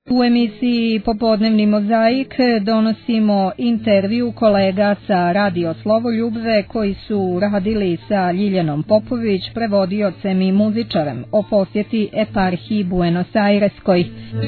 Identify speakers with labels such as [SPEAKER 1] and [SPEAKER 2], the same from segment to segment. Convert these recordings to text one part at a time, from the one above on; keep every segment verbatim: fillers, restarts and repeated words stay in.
[SPEAKER 1] U emisiji Popodnevni mozaik donosimo intervju kolega sa Radio Slovoljubve koji su radili sa Ljiljanom Popović, prevodiocem i muzičarem, o posjeti eparhiji Buenos Aireskoj.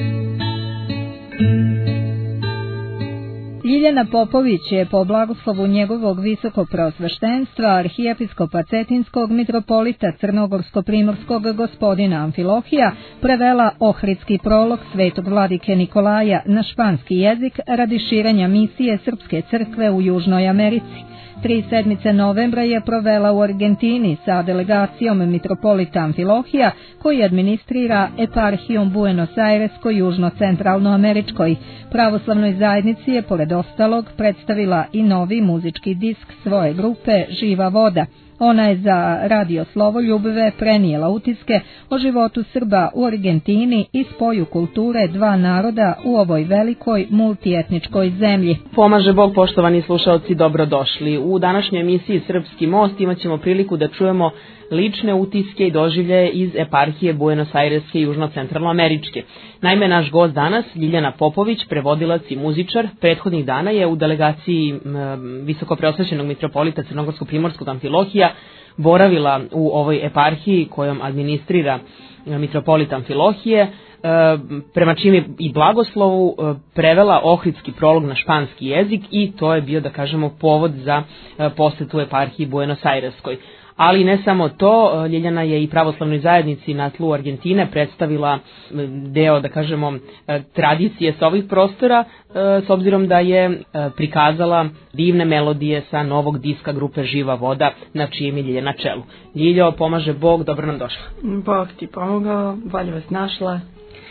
[SPEAKER 1] Ljiljana Popović je po blagoslovu njegovog visokopreosveštenstva arhijepiskopa Cetinskog mitropolita Crnogorsko-primorskog gospodina Amfilohija prevela ohridski prolog svetog vladike Nikolaja na španski jezik radi širenja misije Srpske crkve u Južnoj Americi. Tri sedmice novembra je provela u Argentini sa delegacijom mitropolita Amfilohija koji administrira eparhijom Buenos Aireskoj južno-centralnoameričkoj. Pravoslavnoj zajednici je pored ostalog predstavila i novi muzički disk svoje grupe Živa voda. Ona je za Radio Slovoljubve prenijela utiske o životu Srba u Argentini i spoju kulture dva naroda u ovoj velikoj multietničkoj zemlji.
[SPEAKER 2] Pomaže Bog, poštovani slušaoci, dobrodošli. U današnjoj emisiji Srpski most imat ćemo priliku da čujemo lične utiske i doživljaje iz eparhije Buenos Aireske južno-centralnoameričke. Naime, naš gost danas, Ljiljana Popović, prevodilac i muzičar, prethodnih dana je u delegaciji visokopreosvećenog mitropolita Crnogorsko-primorskog Amfilohija boravila u ovoj eparhiji kojom administrira mitropolit Amfilohije, prema čim je i blagoslovu prevela ohridski prolog na španski jezik i to je bio, da kažemo, povod za posetu eparhiji Buenos Aireskoj. Ali ne samo to, Ljiljana je i pravoslavnoj zajednici na tlu Argentine predstavila deo, da kažemo, tradicije sa ovih prostora, s obzirom da je prikazala divne melodije sa novog diska grupe Živa voda, na čijem je Ljiljana čelu. Ljiljo, pomaže Bog, dobro nam došla.
[SPEAKER 3] Bog ti pomogao, bolje vas našla.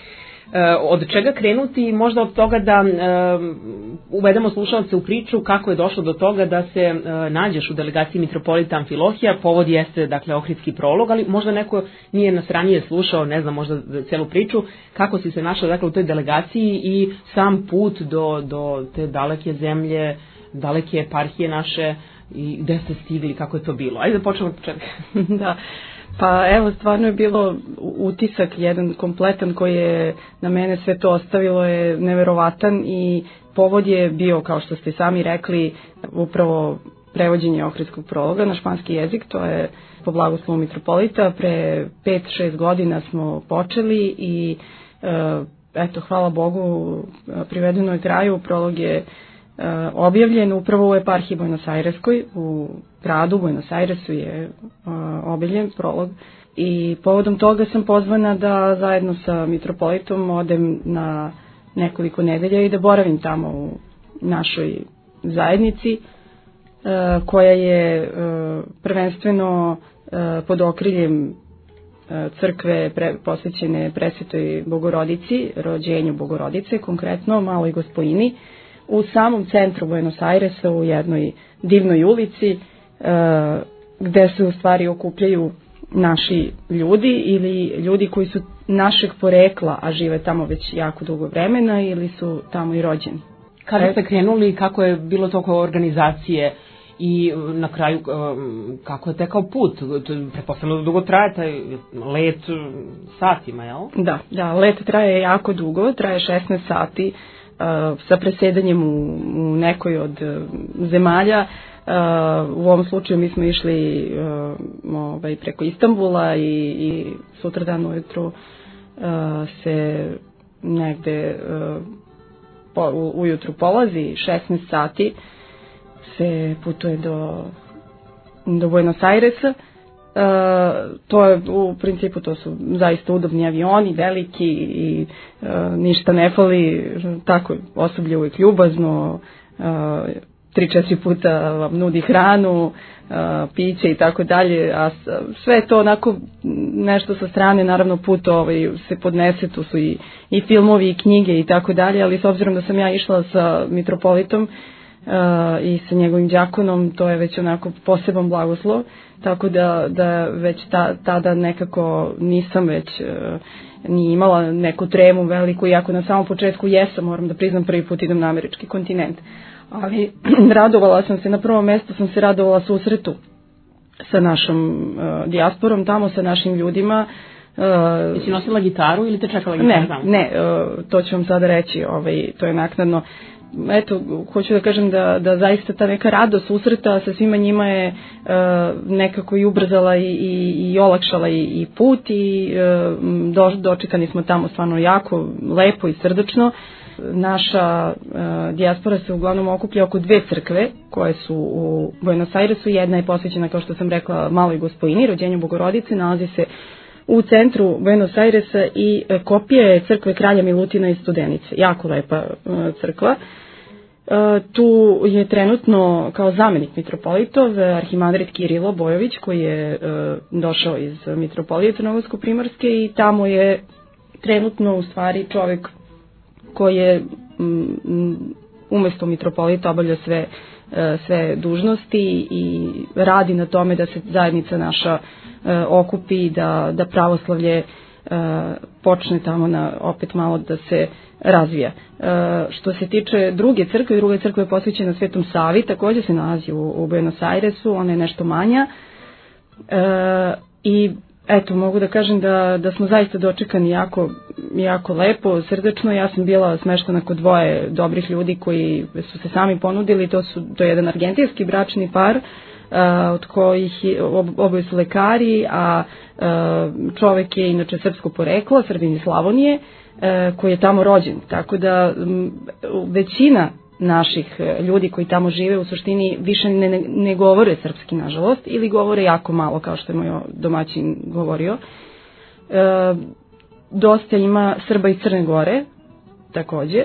[SPEAKER 2] Od čega krenuti? Možda od toga da uvedemo slušalce u priču kako je došlo do toga da se nađeš u delegaciji mitropolita Amfilohija. Povod jeste, dakle, ohridski prolog, ali možda neko nije nas ranije slušao, ne znam, možda celu priču, kako si se našla, dakle, u toj delegaciji i sam put do, do te daleke zemlje, daleke eparhije naše i gde ste stigli, kako je to bilo. Ajde da počnemo od početka.
[SPEAKER 3] Da. Pa evo, stvarno je bilo utisak jedan kompletan koji je na mene sve to ostavilo je neverovatan i povod je bio, kao što ste sami rekli, upravo prevođenje ohridskog prologa na španski jezik. To je po blagoslovu mitropolita. Pre pet šest godina smo počeli i eto, hvala Bogu, privedeno je kraju. Prolog je objavljen upravo u eparhiji Buenos Aireskoj, u gradu Buenos Airesu je objavljen prolog i povodom toga sam pozvana da zajedno sa mitropolitom odem na nekoliko nedelja i da boravim tamo u našoj zajednici koja je prvenstveno pod okriljem crkve posvećene Presvetoj Bogorodici, rođenju Bogorodice, konkretno Maloj Gospojini, u samom centru Buenos Airesa, u jednoj divnoj ulici, gde se u stvari okupljaju naši ljudi ili ljudi koji su našeg porekla, a žive tamo već jako dugo vremena ili su tamo i rođeni.
[SPEAKER 2] Kada ste krenuli, kako je bilo toko organizacije i na kraju kako je tekao put? Pretpostavljamo da dugo traje taj let satima, jel? Da,
[SPEAKER 3] da, let traje jako dugo, traje šesnaest sati sa presedanjem u, u nekoj od zemalja. U ovom slučaju mi smo išli ovaj, preko Istanbula i, i sutradan ujutru se negde po, u, ujutru polazi, šesnaest sati se putuje do, do Buenos Airesa. Uh, to je u principu, to su zaista udobni avioni, veliki i uh, ništa ne fali, tako osoblje uvijek ljubazno, uh, tri četiri puta vam nudi hranu, uh, piće i tako dalje, a sve to onako nešto sa strane, naravno put ovaj, se podnese, tu su i, i filmovi i knjige i tako dalje, ali s obzirom da sam ja išla sa mitropolitom uh, i sa njegovim đakonom, to je već onako poseban blagoslov. Tako da, da već ta, tada nekako nisam već uh, ni imala neku tremu veliku, iako na samom početku jesam, moram da priznam, prvi put idem na američki kontinent. Ali radovala sam se, na prvom mjestu sam se radovala susretu sa našom uh, dijasporom, tamo sa našim ljudima, uh, Uh,
[SPEAKER 2] Jesi nosila gitaru ili te čekala gitaru tamo?
[SPEAKER 3] Ne, ne, uh, to ću vam sada reći, ovaj, to je naknadno. Eto, hoću da kažem da, da zaista ta neka radost susreta sa svima njima je uh, nekako i ubrzala i, i, i olakšala i, i put i uh, do, dočekani smo tamo stvarno jako lepo i srdačno. Naša uh, dijaspora se uglavnom okuplja oko dve crkve koje su u Buenos Airesu. Jedna je posvećena, kao što sam rekla, Maloj Gospojini, rođenju Bogorodice, nalazi se u centru Buenos Airesa i kopija je crkve Kralja Milutina iz Studenice. Jako lepa uh, crkva. Uh, tu je trenutno kao zamenik mitropolitov arhimandrit Kirilo Bojović, koji je uh, došao iz mitropolije Crnogorsko-primorske i tamo je trenutno u stvari čovjek koji je um, umesto mitropolita obavlja sve, uh, sve dužnosti i radi na tome da se zajednica naša uh, okupi, da, da pravoslavlje uh, počne tamo na, opet malo da se razvija. Uh, što se tiče druge crkve, druga crkva je posvećena Svetom Savi, također se nalazi u, u Buenos Airesu, ona je nešto manja. Uh, I eto, mogu da kažem da, da smo zaista dočekani jako, jako lepo, srdačno. Ja sam bila smeštena kod dvoje dobrih ljudi koji su se sami ponudili, to, su, to je jedan argentinski bračni par, uh, od kojih ob, oboje su lekari, a uh, čovek je inače srpsko poreklo, Srbin iz Slavonije, koji je tamo rođen. Tako da većina naših ljudi koji tamo žive u suštini više ne, ne, ne govore srpski, nažalost, ili govore jako malo, kao što je moj domaćin govorio. E, dosta ima Srba iz Crne Gore, takođe. E,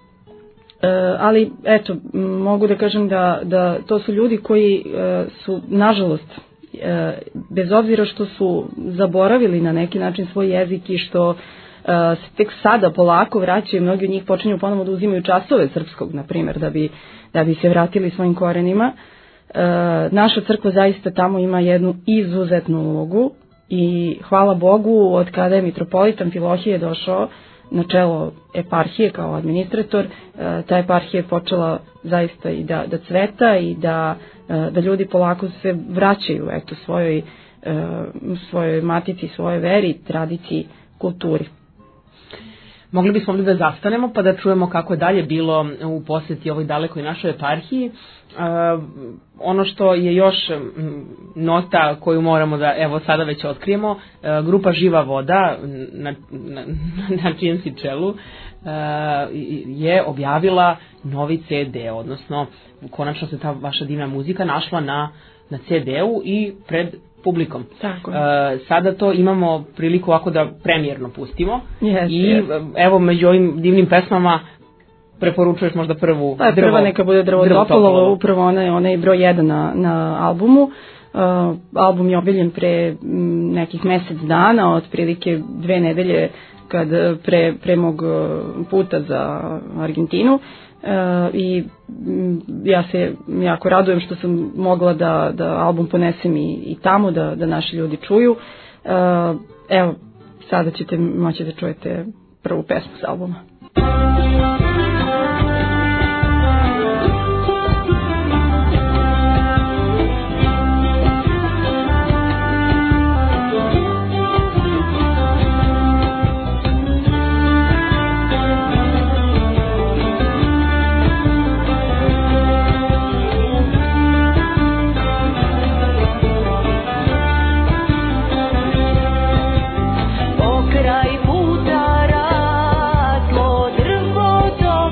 [SPEAKER 3] ali, eto, mogu da kažem da, da to su ljudi koji e, su, nažalost, e, bez obzira što su zaboravili na neki način svoj jezik i što Uh, se tek sada polako vraćaju, mnogi od njih počinju ponovno da uzimaju časove srpskog, na primjer, da bi, da bi se vratili svojim korenima. Uh, naša crkva zaista tamo ima jednu izuzetnu ulogu i hvala Bogu, od kada je mitropolit Amfilohije došao na čelo eparhije kao administrator, uh, ta eparhija je počela zaista i da, da cveta i da, uh, da ljudi polako se vraćaju eto, svojoj, uh, svojoj matici, svojoj veri, tradiciji, kulturi.
[SPEAKER 2] Mogli bismo ovdje da zastanemo pa da čujemo kako je dalje bilo u posjeti ovoj dalekoj našoj eparhiji. Uh, ono što je još nota koju moramo da evo sada već otkrijemo, uh, grupa Živa voda na, na, na čijem si čelu uh, je objavila novi ce de, odnosno konačno se ta vaša divna muzika našla na, na ce de-u i pred publikom.
[SPEAKER 3] Tako.
[SPEAKER 2] Uh, sada to imamo priliku ovako da premijerno pustimo.
[SPEAKER 3] Yes,
[SPEAKER 2] i
[SPEAKER 3] yes.
[SPEAKER 2] Evo među ovim divnim pesmama preporučuješ možda prvu
[SPEAKER 3] pa,
[SPEAKER 2] drvo.
[SPEAKER 3] Prva neka bude Drvo, drvo Topolovo, upravo ona je, ona je broj jedan na, na albumu. Uh, album je objavljen pre m, nekih mesec dana, otprilike dve nedelje kad pre, pre mog puta za Argentinu. Uh, i m, ja se jako radujem što sam mogla da, da album ponesem i, i tamo, da, da naši ljudi čuju. Uh, evo, sada ćete moći da čujete prvu pesmu s albuma.
[SPEAKER 4] Pokraj puta raslo drvo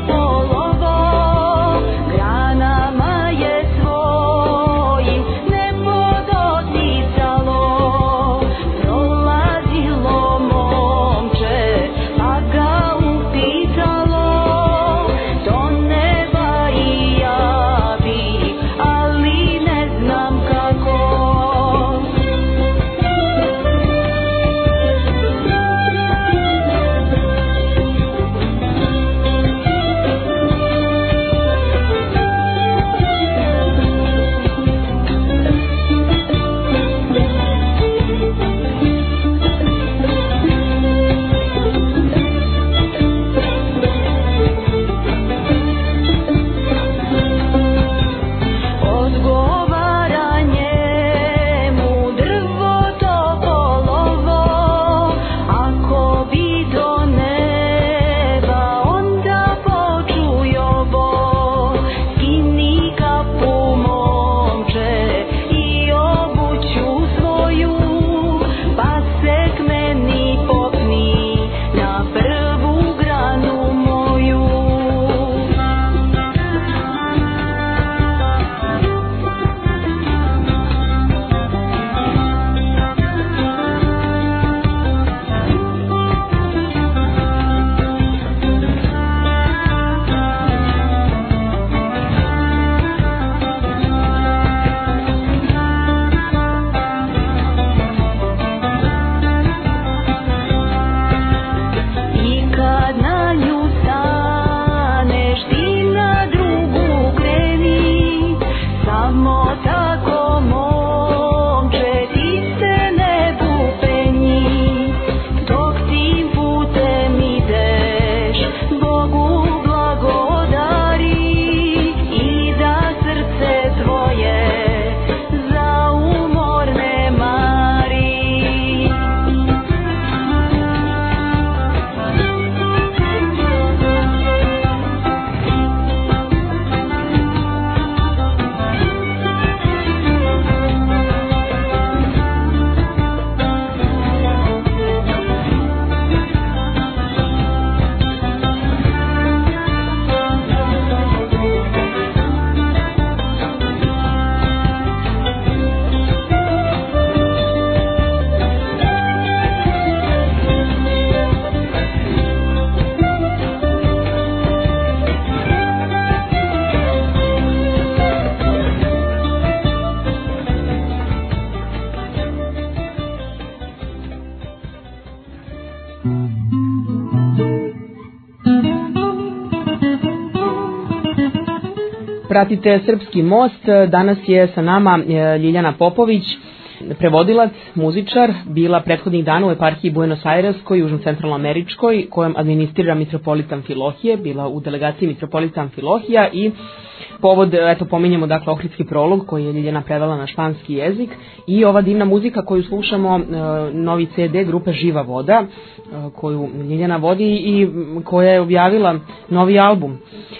[SPEAKER 2] Pratite Srpski most, danas je sa nama Ljiljana Popović, prevodilac, muzičar, bila prethodnih dana u eparhiji Buenos Aireskoj, južno-centralnoameričkoj, kojom administrira mitropolita Amfilohije, bila u delegaciji mitropolita Amfilohija i povod, eto pominjemo dakle Ohridski prolog koji je Ljiljana prevela na španski jezik i ova divna muzika koju slušamo, novi ce de grupe Živa voda, koju Ljiljana vodi i koja je objavila novi album.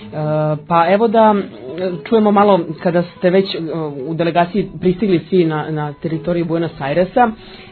[SPEAKER 2] Pa evo da čujemo malo, kada ste već u delegaciji pristigli svi na, na teritoriju Buenos Airesa,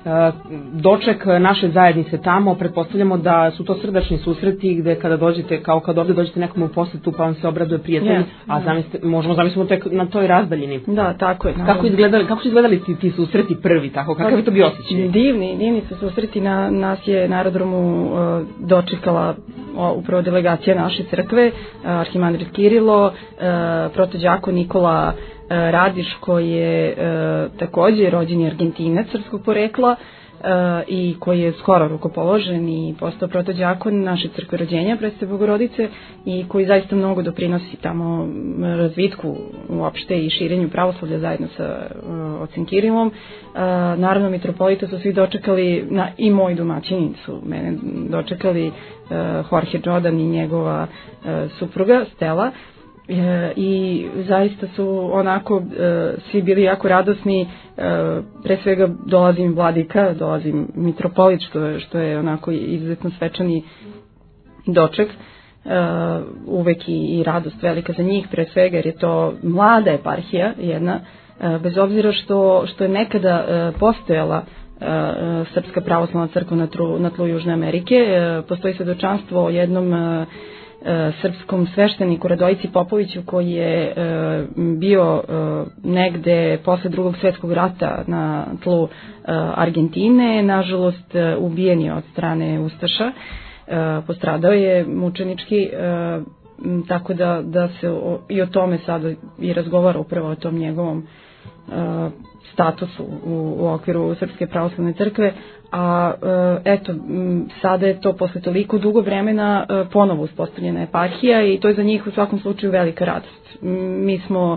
[SPEAKER 2] doček naše zajednice tamo, pretpostavljamo da su to srdačni susreti gde kada dođete, kao kad ovde dođete nekom u posetu pa vam se obraduje prijatelj, yes, a zamislite, možemo zamislimo tek na toj razdaljini.
[SPEAKER 3] Da, tako je.
[SPEAKER 2] Kako izgledali, kako su izgledali ti, ti susreti prvi, tako, kakav je to bio osjećaj?
[SPEAKER 3] Divni, divni su susreti, na, nas je na aerodromu uh, dočekala o, upravo delegacija naše crkve, uh, arhimandrit Kirilo, uh, protođakon Nikola Radiš, koji je uh, takođe rođeni Argentinac srpskog porekla uh, i koji je skoro rukopoložen i postao protođakon naše crkve rođenja Presvete Bogorodice i koji zaista mnogo doprinosi tamo razvitku uopšte i širenju pravoslavlja zajedno sa uh, ocem Kirilom. Uh, naravno, mitropolita su svi dočekali, na, i moji domaćini su mene dočekali, uh, Jorge Jordan i njegova uh, supruga Stella. E, i zaista su onako e, svi bili jako radosni, e, pre svega dolazim vladika, dolazim mitropolit, što je, što je onako izuzetno svečani doček, e, uvek i, i radost velika za njih, pre svega jer je to mlada eparhija jedna, e, bez obzira što, što je nekada e, postojala e, Srpska pravoslavna crkva na, tru, na tlu Južne Amerike, e, postoji svedočanstvo o jednom e, srpskom svešteniku Radojici Popoviću koji je e, bio e, negde posle drugog svjetskog rata na tlu e, Argentine, nažalost e, ubijen je od strane Ustaša, e, postradao je mučenički, e, tako da, da se o, i o tome sada i razgovara upravo o tom njegovom e, statusu u, u okviru Srpske pravoslavne crkve, a eto, sada je to posle toliko dugo vremena ponovo uspostavljena eparhija i to je za njih u svakom slučaju velika radost. Mi smo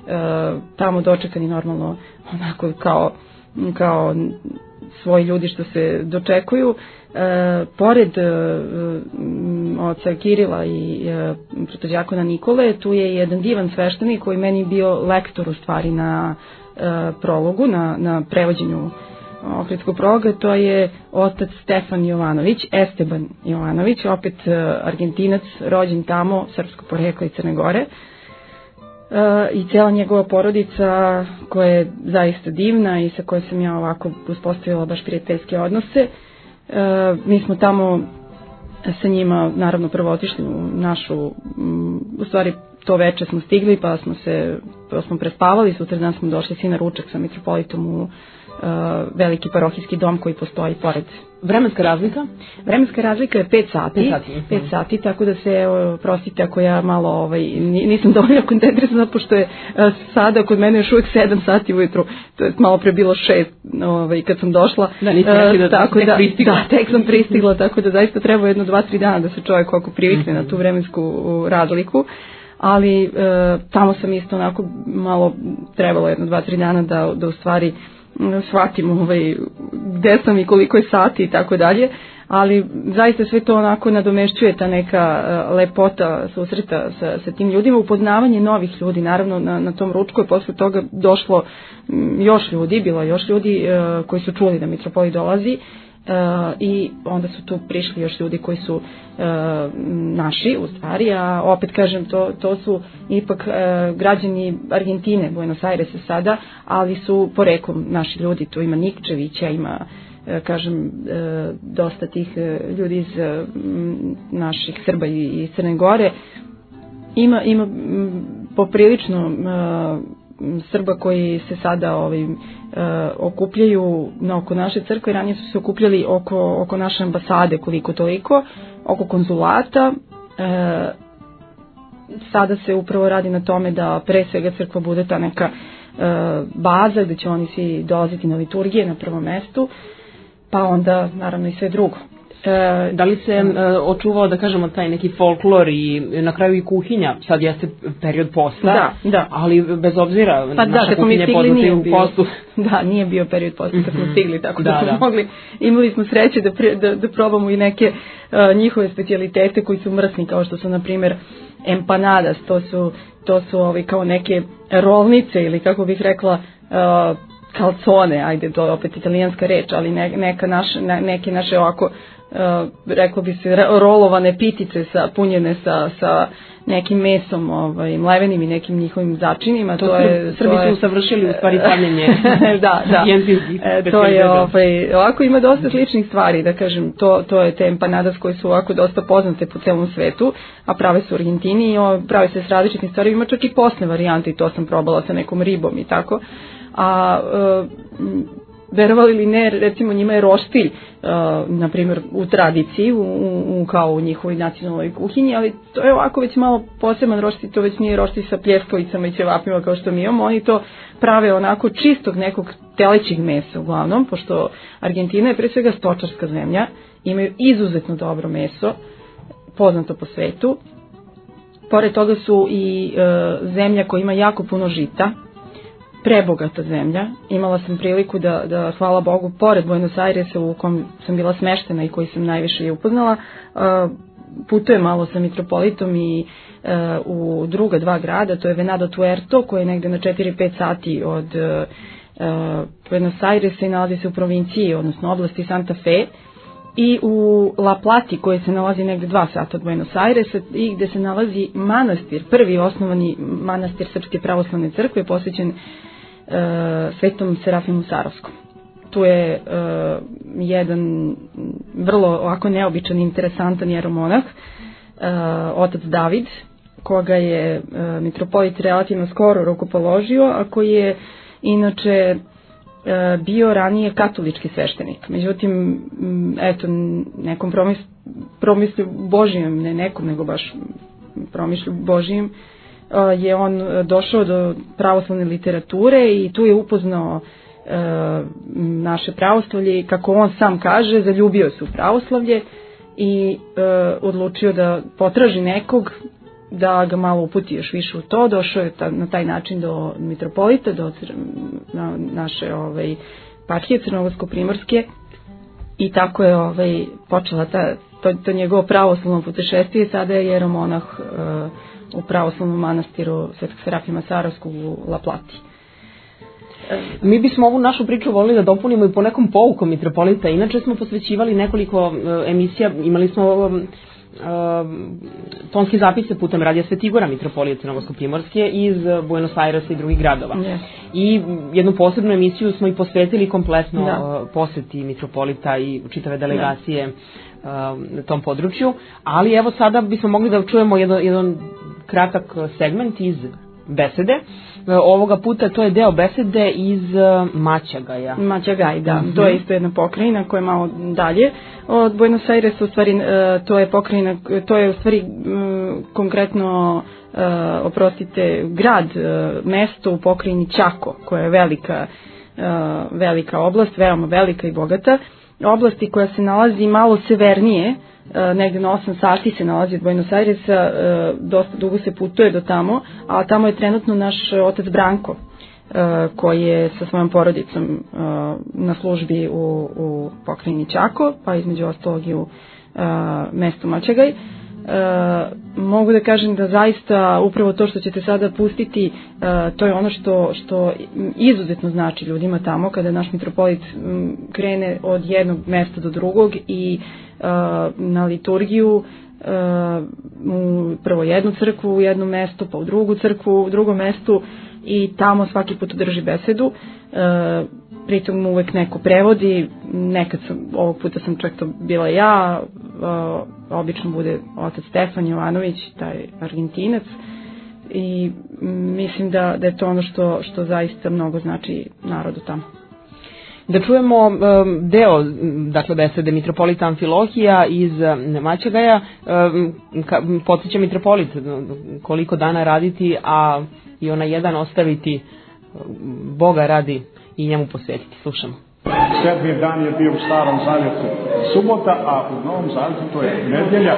[SPEAKER 3] tamo dočekani normalno onako kao, kao svoji ljudi što se dočekuju. Pored oca Kirila i protođakona Nikole, tu je jedan divan sveštenik koji meni bio lektor u stvari na prologu, na, na prevođenju Ohridskog prologa, to je otac Stefan Jovanović, Esteban Jovanović, opet uh, Argentinac, rođen tamo, srpsko poreklo iz Crne Gore. Uh, I cijela njegova porodica koja je zaista divna i sa kojoj sam ja ovako uspostavila baš prijateljske odnose. Uh, mi smo tamo sa njima naravno prvo otišli u našu, um, u stvari to veče smo stigli pa smo se pa smo prespavali, sutra dan smo došli svi na ručak sa mitropolitom u Uh, veliki parohijski dom koji postoji pored.
[SPEAKER 2] Vremenska razlika?
[SPEAKER 3] Vremenska razlika je pet sati. pet sati, tako da se, evo, prostite ako ja malo ovaj, nisam dovoljno koncentrisana, pošto je uh, sada kod mene još uvijek sedam sati ujutru, to je malo pre bilo šest ovaj, kad sam došla.
[SPEAKER 2] Da, nisam rekli da,
[SPEAKER 3] tako
[SPEAKER 2] tek
[SPEAKER 3] da
[SPEAKER 2] pristigla.
[SPEAKER 3] Da, tek sam pristigla, tako da zaista treba jedno, dva, tri dana da se čovjek oko privikne mm-hmm. na tu vremensku razliku. Ali e, tamo sam isto onako malo trebalo jedno, dva, tri dana da, da u stvari shvatim ovaj, gde sam i koliko je sati i tako dalje, ali zaista sve to onako nadomešćuje ta neka uh, lepota susreta sa, sa tim ljudima, upoznavanje novih ljudi, naravno na, na tom ručku je posle toga došlo m, još ljudi, bilo je još ljudi uh, koji su čuli da mitropolit dolazi. Uh, i onda su tu prišli još ljudi koji su uh, naši u stvari, a opet kažem to, to su ipak uh, građani Argentine, Buenos Airesa sada, ali su poreklom naši ljudi, tu ima Nikčevića, ima uh, kažem uh, dosta tih uh, ljudi iz uh, naših Srba i, i Crne Gore, ima, ima m, poprilično uh, Srba koji se sada ovaj, uh, okupljaju na oko naše crkve, ranije su se okupljali oko, oko naše ambasade koliko toliko, oko konzulata. Uh, sada se upravo radi na tome da pre svega crkva bude ta neka uh, baza gde će oni svi dolaziti na liturgije na prvom mestu, pa onda naravno i sve drugo.
[SPEAKER 2] E, da li se e, očuvao, da kažemo, taj neki folklor i na kraju i kuhinja, sad jeste period posta,
[SPEAKER 3] da, da.
[SPEAKER 2] ali bez obzira,
[SPEAKER 3] pa
[SPEAKER 2] naša
[SPEAKER 3] da,
[SPEAKER 2] kuhinja je poznata u postu.
[SPEAKER 3] Da, nije bio period posta kad smo stigli, tako da,
[SPEAKER 2] da
[SPEAKER 3] smo
[SPEAKER 2] da.
[SPEAKER 3] mogli, imali smo sreće da, pre, da, da probamo i neke uh, njihove specijalitete koji su mrsni, kao što su, na primjer, empanadas, to su, to su ovi kao neke rolnice ili kako bih rekla, uh, calzone, ajde, to je opet italijanska reč, ali ne, neka naš, ne, neke naše ovako, uh, reklo bi se, rolovane pitice sa, punjene sa, sa nekim mesom, ovaj, mlevenim i nekim njihovim začinima.
[SPEAKER 2] To,
[SPEAKER 3] to je,
[SPEAKER 2] Srbi
[SPEAKER 3] to je,
[SPEAKER 2] su usavršili u stvari pravljenje.
[SPEAKER 3] da, da. E, to je, ovaj, ovako ima dosta sličnih stvari, da kažem, to, to je te empanadas koje su ovako dosta poznate po celom svetu, a prave su u Argentini i prave se s različitim stvarima, ima čak i posne varijante i to sam probala sa nekom ribom i tako. A e, verovali ili ne, recimo njima je roštilj, uh, na primjer, u tradiciji, u, u, kao u njihovoj nacionalnoj kuhinji, ali to je ovako već malo poseban roštilj, to već nije roštilj sa pljeskavicama i ćevapima kao što mi imamo, oni to prave onako čistog nekog telećeg mesa uglavnom, pošto Argentina je pre svega stočarska zemlja, imaju izuzetno dobro meso, poznato po svetu, pored toga su i uh, zemlja koja ima jako puno žita, prebogata zemlja. Imala sam priliku da, da, hvala Bogu, pored Buenos Airesa u kom sam bila smeštena i koji sam najviše i upoznala, uh, putujem malo sa Mitropolitom i uh, u druga dva grada, to je Venado Tuerto, koji je negde na četiri do pet sati od uh, Buenos Airesa i nalazi se u provinciji, odnosno oblasti Santa Fe, i u La Plati, koji se nalazi negde dva sata od Buenos Airesa i gde se nalazi manastir, prvi osnovani manastir Srpske pravoslavne crkve, posvećen uh, Svetom Serafimu Sarovskom. Tu je uh, jedan vrlo ovako neobičan, interesantan jeromonah, uh, otac David, koga je uh, mitropolit relativno skoro rukopoložio, a koji je inače bio ranije katolički sveštenik. Međutim, eto, nekom promis, promislju Božijem, ne nekom, nego baš promišlju Božijem, je on došao do pravoslavne literature i tu je upoznao naše pravoslavlje i, kako on sam kaže, zaljubio se u pravoslavlje i odlučio da potraži nekog da ga malo uputi još više u to. Došao je ta, na taj način do mitropolita, do na, naše ovaj, parhije crnogorsko-primorske i tako je ovaj, počela ta, to, to njegovo pravoslavno putešestvije i sada je jeromonah uh, u pravoslavnom manastiru Svetog Serafima Sarovskog u La Plati.
[SPEAKER 2] Mi bismo ovu našu priču volili da dopunimo i po nekom poukom mitropolita. Inače smo posvećivali nekoliko uh, emisija, imali smo uh, Uh, tonske zapise putem Radija Svetigora mitropolije Crnogorsko-primorske iz Buenos Airesa i drugih gradova.
[SPEAKER 3] Yes.
[SPEAKER 2] I jednu posebnu emisiju smo i posvetili kompletno uh, poseti mitropolita i čitave delegacije uh, na tom području, ali evo sada bismo mogli da čujemo jedan, jedan kratak segment iz besede. Ovoga puta to je deo besede iz Maćagaja.
[SPEAKER 3] Maćagaj, da. Mm-hmm. To je isto jedna pokrajina koja je malo dalje od Buenos Airesa, u stvari to je pokrajina, to je u stvari konkretno, oprostite, grad, mesto u pokrajini Chaco, koja je velika, velika oblast, veoma velika i bogata. Oblasti koja se nalazi malo severnije, negde na osam sati se nalazi od Buenos Airesa, dosta dugo se putuje do tamo, a tamo je trenutno naš otac Branko, koji je sa svojom porodicom na službi u, u pokrajini Chaco, pa između ostalog i u mestu Maćagaj. Mogu da kažem da zaista upravo to što ćete sada pustiti, to je ono što, što izuzetno znači ljudima tamo kada naš mitropolit krene od jednog mesta do drugog i na liturgiju u prvo jednu crkvu u jednom mestu, pa u drugu crkvu u drugom mestu i tamo svaki put drži besedu. Pritom uvek neko prevodi, nekad sam, ovog puta sam čak to bila ja, obično bude otac Stefan Jovanović, taj Argentinac, i mislim da, da je to ono što, što zaista mnogo znači narodu tamo.
[SPEAKER 2] Da čujemo um, deo, dakle, besede mitropolita Amfilohija iz Maćagaja. Um, podsjeća mitropolit koliko dana raditi, a i ona jedan ostaviti, Boga radi i njemu posvetiti. Slušamo.
[SPEAKER 4] Sedmi dan je bio u Starom Zavjetu subota, a u Novom Zavjetu to je nedjelja.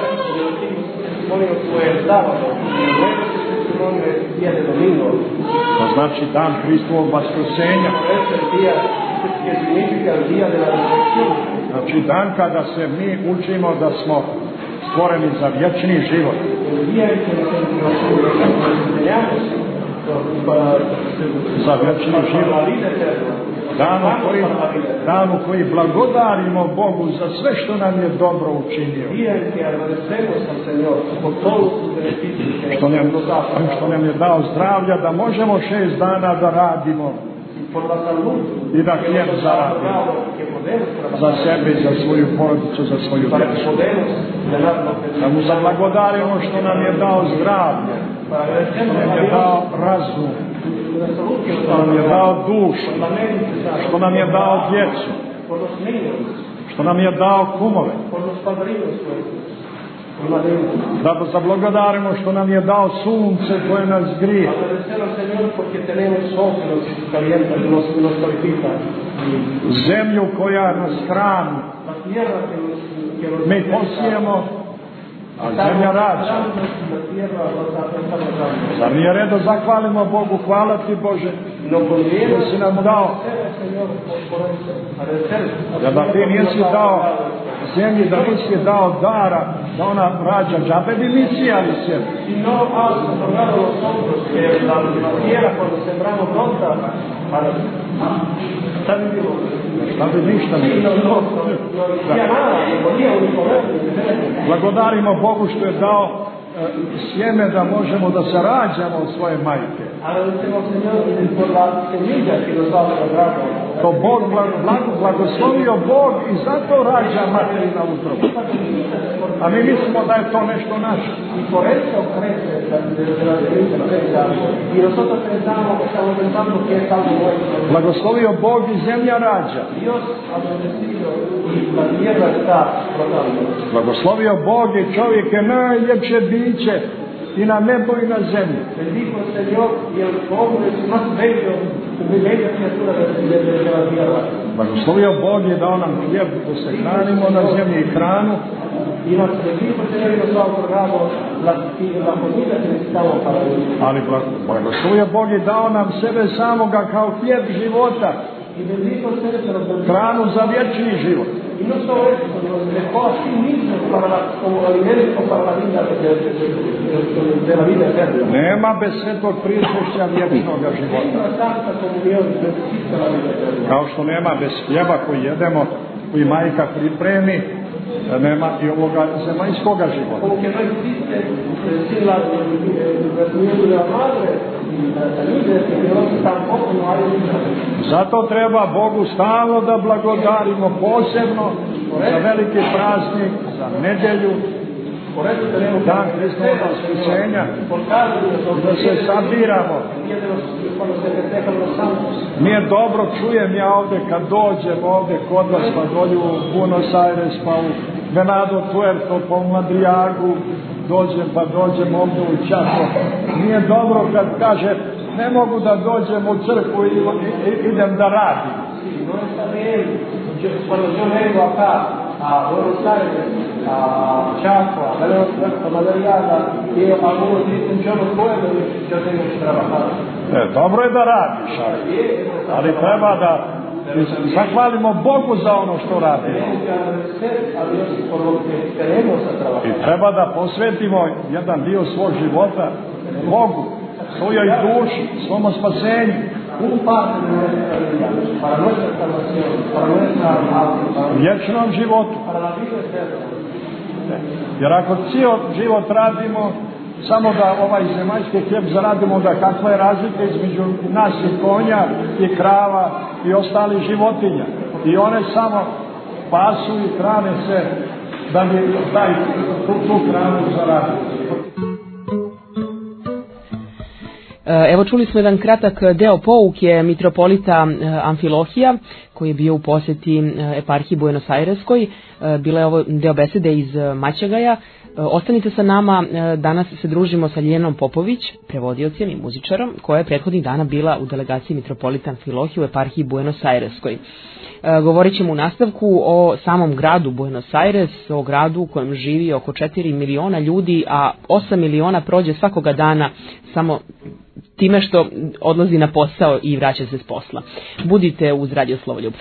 [SPEAKER 4] To znači dan Hristovog vaskrsenja. Znači dan kada se mi učimo da smo stvoreni za vječni život. Za vječni život. Dan u koji, dan u koji blagodarimo Bogu za sve što nam je dobro učinio. Što nam, što nam je dao zdravlja da možemo šest dana da radimo i da hljeb zaradimo za sebe i za svoju porodicu, za svoju djecu. Da mu zablagodarimo što nam je dao zdravlje, što nam je dao razum, što nam je dao dušu, što nam je dao djecu, što nam je dao kumove. Da zablagodarimo što nam je dao sunce koje nas grije. Zemlju koja nas hrani. Mi posijemo, a zemlja rađa. Zar nije red da zahvalimo Bogu? Hvala ti Bože koji si nam dao. Ja da ti nisi dao zemlji, da nisi dao dara da ona rađa, džabe bi mi sijali sjeli. Šta bi bilo? Šta bi ništa ne bilo? Blagodarimo Bogu što je dao sjeme da možemo da se rađamo od svoje majke. To Bog blagoslovio Bog i zato rađa materina utrobu. A mi mislimo da je to nešto naše. Blagoslovio Bog i zemlja rađa. Blagoslovio Bog i čovjek je najljepše biće i na nebo i na zemlji. Blagoslovio Bog je dao nam hljeb da se hranimo na zemlji i hranu. Ali blagoslovio Bog je dao nam sebe samoga kao hljeb života. Hranu za vječni život. Nema bez svetog prisješća vječnog života. Kao što nema bez hljeba koji jedemo, koji majka pripremi, nema i ovoga zemaljskoga života. Zato treba Bogu stalno da blagodarimo, posebno za veliki praznik, za nedjelju, dan Hristovog vaskrsenja, da se sabiramo. Nije dobro, čujem ja ovdje kad dođem ovdje kod vas, pa dolju u Buenos Aires, pa u Venado Tuerto, pa u Madriagu, dođem pa dođem ovdje u Čako. Nije dobro kad kaže ne mogu da dođem u crkvu i idem da radim. A Buenos Aires, a Chaco, a Venado Tuerto, a Madriaga, i algunos dicen yo no puedo, yo tengo que trabajar. E, dobro je da radiš, ali, ali treba da zahvalimo Bogu za ono što radimo. I treba da posvetimo jedan dio svog života Bogu, svojoj duši, svom spasenju. Vječnom životu. Jer ako cijel život radimo samo da ovaj zemaljski hljeb zaradimo, da kakva je razlika između nas i konja i krava i ostalih životinja. I one samo pasu i hrane se da bi taj, tu, tu hranu zaradili.
[SPEAKER 2] Evo čuli smo jedan kratak deo pouke mitropolita Amfilohija koji je bio u posjeti eparhiji Buenos Aireskoj. Bila je ovo deo besede iz Maćagaja. Ostanite sa nama, danas se družimo sa Ljiljanom Popović, prevodiocem i muzičarom, koja je prethodnih dana bila u delegaciji Mitropolita Amfilohije u eparhiji Buenos Aireskoj. Govorit ćemo u nastavku o samom gradu Buenos Aires, o gradu u kojem živi oko četiri miliona ljudi, a osam miliona prođe svakoga dana samo time što odlazi na posao i vraća se s posla. Budite uz Radio Slovoljub.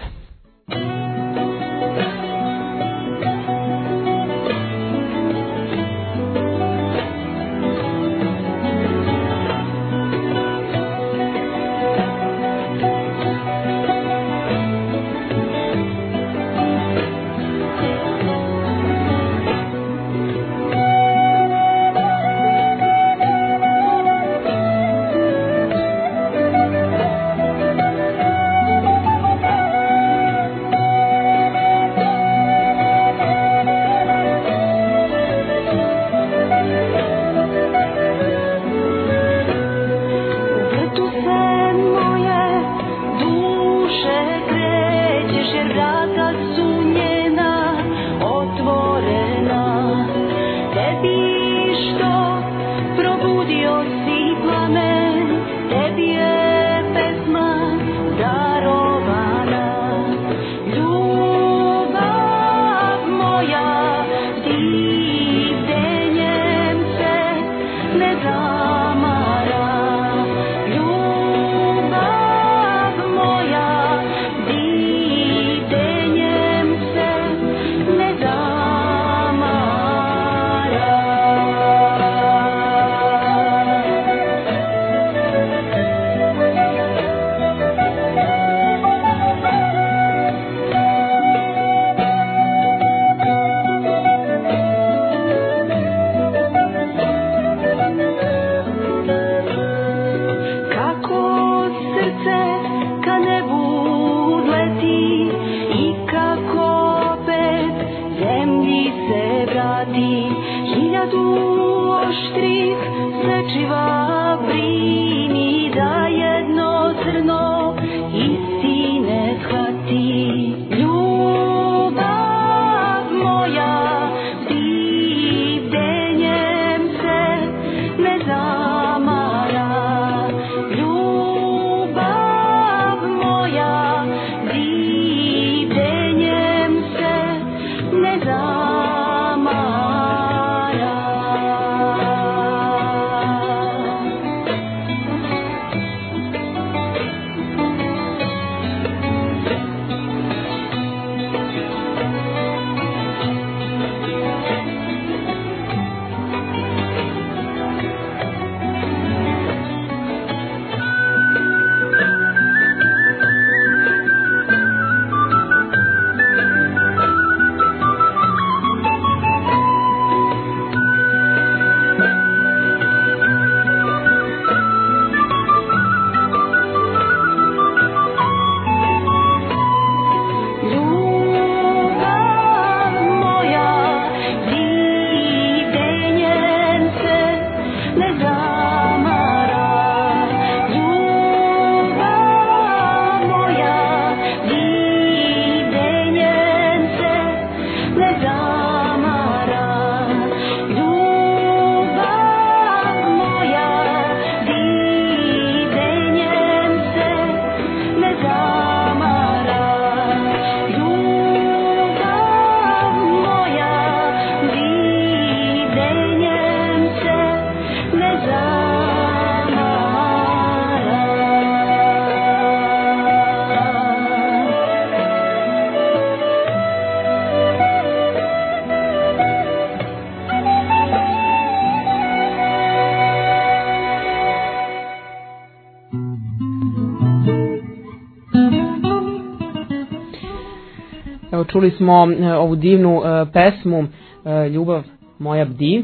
[SPEAKER 2] Čuli smo ovu divnu pesmu Ljubav moja bdi,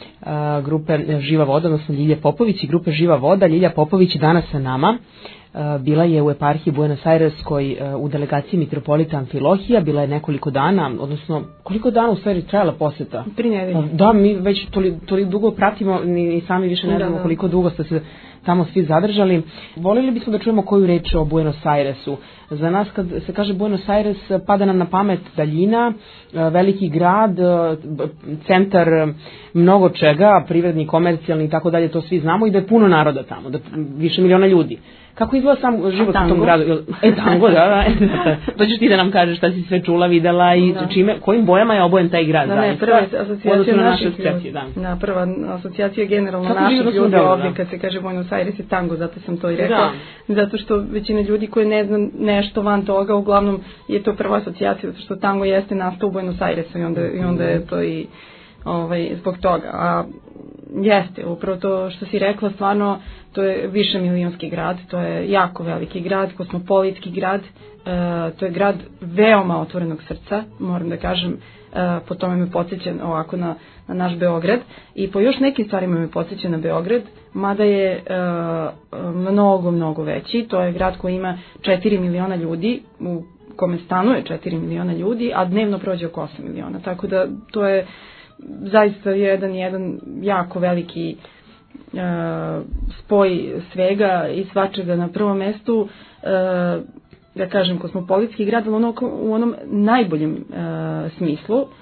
[SPEAKER 2] grupe Živa voda, odnosno Ljilje Popović i grupe Živa voda. Ljilja Popović danas sa nama. Bila je u eparhiji Buenos Aireskoj u delegaciji Mitropolita Amfilohija, bila je nekoliko dana, odnosno koliko dana u stvari trajala poseta?
[SPEAKER 3] Tri nedelje.
[SPEAKER 2] Da, mi već toliko toli dugo pratimo, ni, ni sami više ne znamo da, da. koliko dugo ste se tamo svi zadržali. Volili bismo da čujemo koju reč o Buenos Airesu. Za nas kad se kaže Buenos Aires pada nam na pamet daljina, veliki grad, centar mnogo čega, privredni, komercijalni i tako dalje, to svi znamo i da je puno naroda tamo, da više miliona ljudi. Kako izgleda sam život u tom gradu? E, tango, da, da. To ćeš ti da nam kažeš šta si sve čula, videla i da. Čime, kojim bojama je obojen taj grad?
[SPEAKER 3] Da, ne, prva asocijacija na naših ljudi. Da. Na prva asocijacija generalno kako naših ljudi ovdje, da. Kad se kaže Buenos Aires je tango, zato sam to i rekla. Da. Zato što većina ljudi koji ne zna nešto van toga, uglavnom je to prva asocijacija, zato što tango jeste nastao u Buenos Airesu i onda, i onda je to i ovaj, zbog toga. A jeste, upravo to što si rekla, stvarno to je više milionski grad, to je jako veliki grad, kosmopolitski grad, e, to je grad veoma otvorenog srca, moram da kažem, e, po tome me podsjeća ovako na, na naš Beograd i po još nekim stvarima me podsjeća na Beograd, mada je e, mnogo, mnogo veći, to je grad koji ima četiri miliona ljudi, u kome stanuje četiri miliona ljudi, a dnevno prođe oko osam miliona, tako da to je zaista jedan, jedan jako veliki uh, spoj svega i svačega na prvom mestu, uh, da kažem kosmopolitski grad, ali ono, u onom najboljem uh, smislu, uh,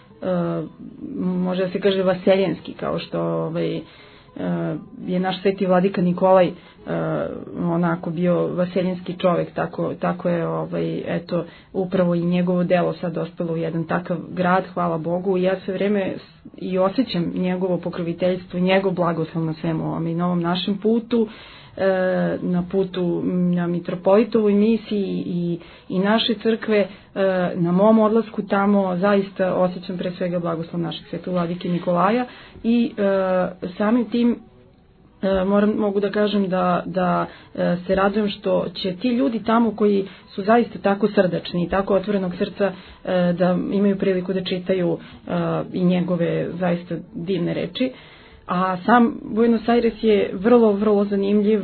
[SPEAKER 3] može da se kaže vaseljenski, kao što ovaj, uh, je naš sveti vladika Nikolaj uh, onako bio vaseljenski čovjek, tako, tako je ovaj, eto, upravo i njegovo delo sad dospelo u jedan takav grad, hvala Bogu, i ja sve vreme i osjećam njegovo pokroviteljstvo i njegov blagoslov na svemu ovome i na ovom našem putu, na putu na mitropolitovoj misiji i, i naše crkve, na mom odlasku tamo zaista osjećam pre svega blagoslov našeg svetog vladike Nikolaja i samim tim moram, mogu da kažem da, da se radujem što će ti ljudi tamo koji su zaista tako srdačni i tako otvorenog srca da imaju priliku da čitaju i njegove zaista divne reči. A sam Buenos Aires je vrlo, vrlo zanimljiv,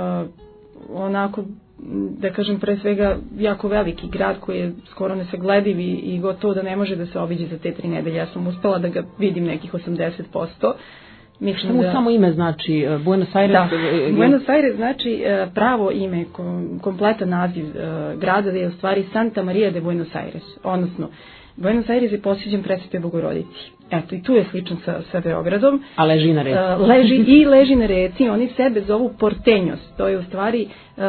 [SPEAKER 3] onako, da kažem, pre svega jako veliki grad koji je skoro nesaglediv i, i gotovo da ne može da se obiđe za te tri nedelje. Ja sam uspela da ga vidim nekih osamdeset posto.
[SPEAKER 2] Što mu da... samo ime znači? Buenos Aires?
[SPEAKER 3] Da, Buenos Aires znači pravo ime, kompletan naziv grada je u stvari Santa Maria de Buenos Aires, odnosno Buenos Aires je posvećen Presvetoj Bogorodici. Eto, i tu je sličan sa, sa Beogradom.
[SPEAKER 2] A leži na reci.
[SPEAKER 3] Uh, leži i leži na reci. Oni sebe zovu porteños. To je u stvari uh,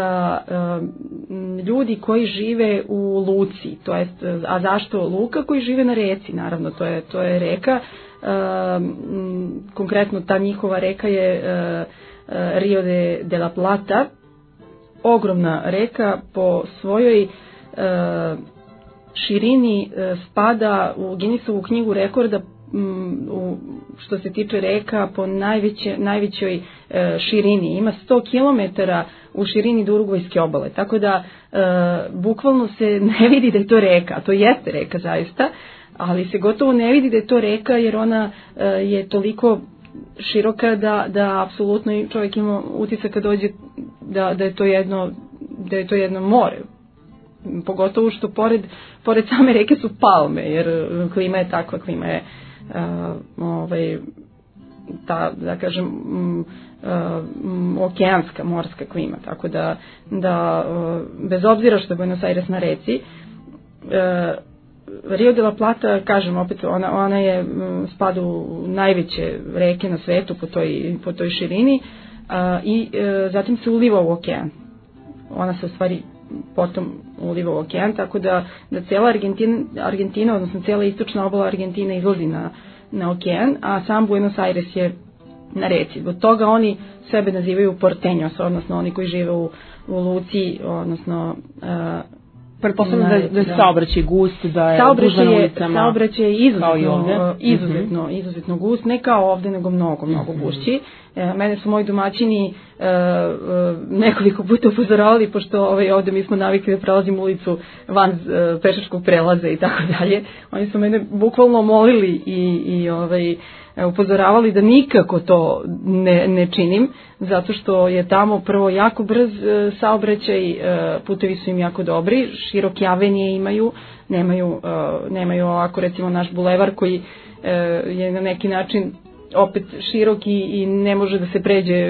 [SPEAKER 3] uh, ljudi koji žive u luci. To jest, a zašto luka? Koji žive na reci, naravno. To je, to je reka. Uh, konkretno ta njihova reka je uh, uh, Rio de, de la Plata. Ogromna reka po svojoj uh, širini uh, spada u Guinnessovu knjigu rekorda u, što se tiče reka po najveće, najvećoj e, širini. Ima sto kilometara u širini do Urugvajske obale. Tako da e, bukvalno se ne vidi da je to reka. To jeste reka zaista, ali se gotovo ne vidi da je to reka jer ona e, je toliko široka da, da apsolutno čovjek ima utisak kad dođe da, da je to jedno da je to jedno more. Pogotovo što pored, pored same reke su palme, jer klima je takva, klima je uh, ovaj, ta, da kažem, um, uh, okeanska, morska klima, tako da, da uh, bez obzira što je Buenos Aires na reci, uh, Rio de la Plata, kažem opet, ona, ona je um, spada u najveće reke na svetu po toj, po toj širini uh, i uh, zatim se uliva u okean. Ona se u stvari potom uliva u okean, tako da, da cela Argentina, Argentina, odnosno cela istočna obala Argentine izlazi na, na okean, a sam Buenos Aires je na reci. Zbog toga oni sebe nazivaju porteños, odnosno oni koji žive u, u luci, odnosno uh,
[SPEAKER 2] pretpostavljam da, da je saobraćaj gust, da je
[SPEAKER 3] saobraćaj
[SPEAKER 2] gužva na ulicama.
[SPEAKER 3] Saobraćaj je izuzetno, izuzetno, uh-huh. izuzetno gust, ne kao ovde, nego mnogo, mnogo uh-huh. gušći. E, mene su moji domaćini e, e, nekoliko puta upozoravali, pošto ovaj, ovde mi smo navikli da prelazimo ulicu van e, pešačkog prelaza i tako dalje. Oni su mene bukvalno molili i, i ovaj, upozoravali da nikako to ne, ne činim, zato što je tamo prvo jako brz e, saobraćaj, e, putevi su im jako dobri, široke avenije imaju, nemaju, e, nemaju ovako recimo naš bulevar koji e, je na neki način opet široki i ne može da se pređe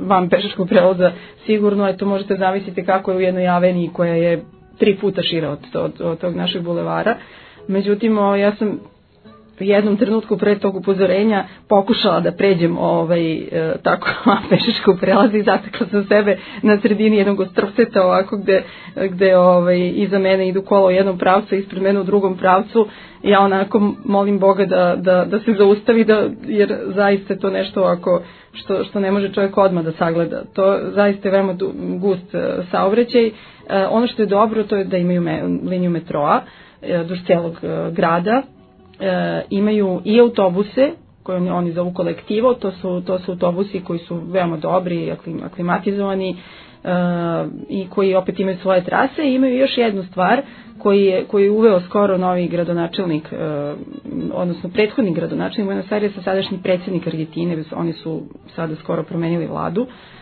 [SPEAKER 3] van pešačkog prelaza sigurno, eto možete zamisliti kako je u jednoj aveniji koja je tri puta šira od, od, od tog našeg bulevara. Međutim, o, ja sam u jednom trenutku pre tog upozorenja pokušala da pređem ovaj, e, tako pešačkog prelaza i zatekla sam sebe na sredini jednog ostrvseta ovako gde, gde ovaj, iza mene idu kola u jednom pravcu, ispred mene u drugom pravcu. Ja onako molim Boga da, da, da se zaustavi, da, jer zaista je to nešto ovako što, što ne može čovjek odmah da sagleda. To zaista je veoma gust uh, saobraćaj. Uh, ono što je dobro to je da imaju me, liniju metroa uh, duž celog uh, grada. Uh, imaju i autobuse koje oni, oni zovu kolektivo, to su, to su autobusi koji su veoma dobri, aklim, aklimatizovani uh, i koji opet imaju svoje trase i imaju još jednu stvar koji je, koji je uveo skoro novi gradonačelnik, uh, odnosno prethodni gradonačelnik Buenos Airesa, sadašnji predsjednik Argentine, oni su sada skoro promenili vladu.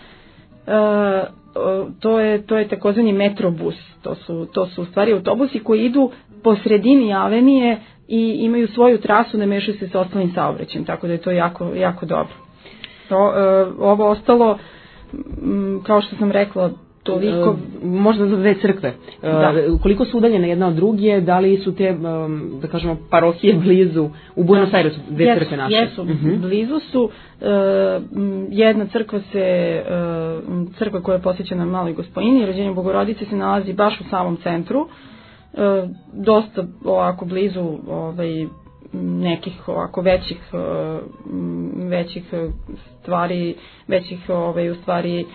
[SPEAKER 3] Uh, to je, to je takozvani metrobus, to su, to su u stvari autobusi koji idu po sredini avenije i imaju svoju trasu, ne mešaju se sa ostalim saobraćajem, tako da je to jako, jako dobro. To, uh, ovo ostalo, m, kao što sam rekla, toliko...
[SPEAKER 2] E, možda za dve crkve.
[SPEAKER 3] Da.
[SPEAKER 2] E, koliko su udaljene jedna od druge, da li su te, da kažemo, parohije blizu u Buenos Airesu, dve
[SPEAKER 3] jesu,
[SPEAKER 2] crkve naše?
[SPEAKER 3] Jesu, uh-huh. blizu su. E, jedna crkva se, e, crkva koja je posvećena Maloj Gospojini, Rođenju Bogorodice, se nalazi baš u samom centru. E, dosta ovako blizu ovaj, nekih ovako većih većih stvari, većih ovaj, u stvari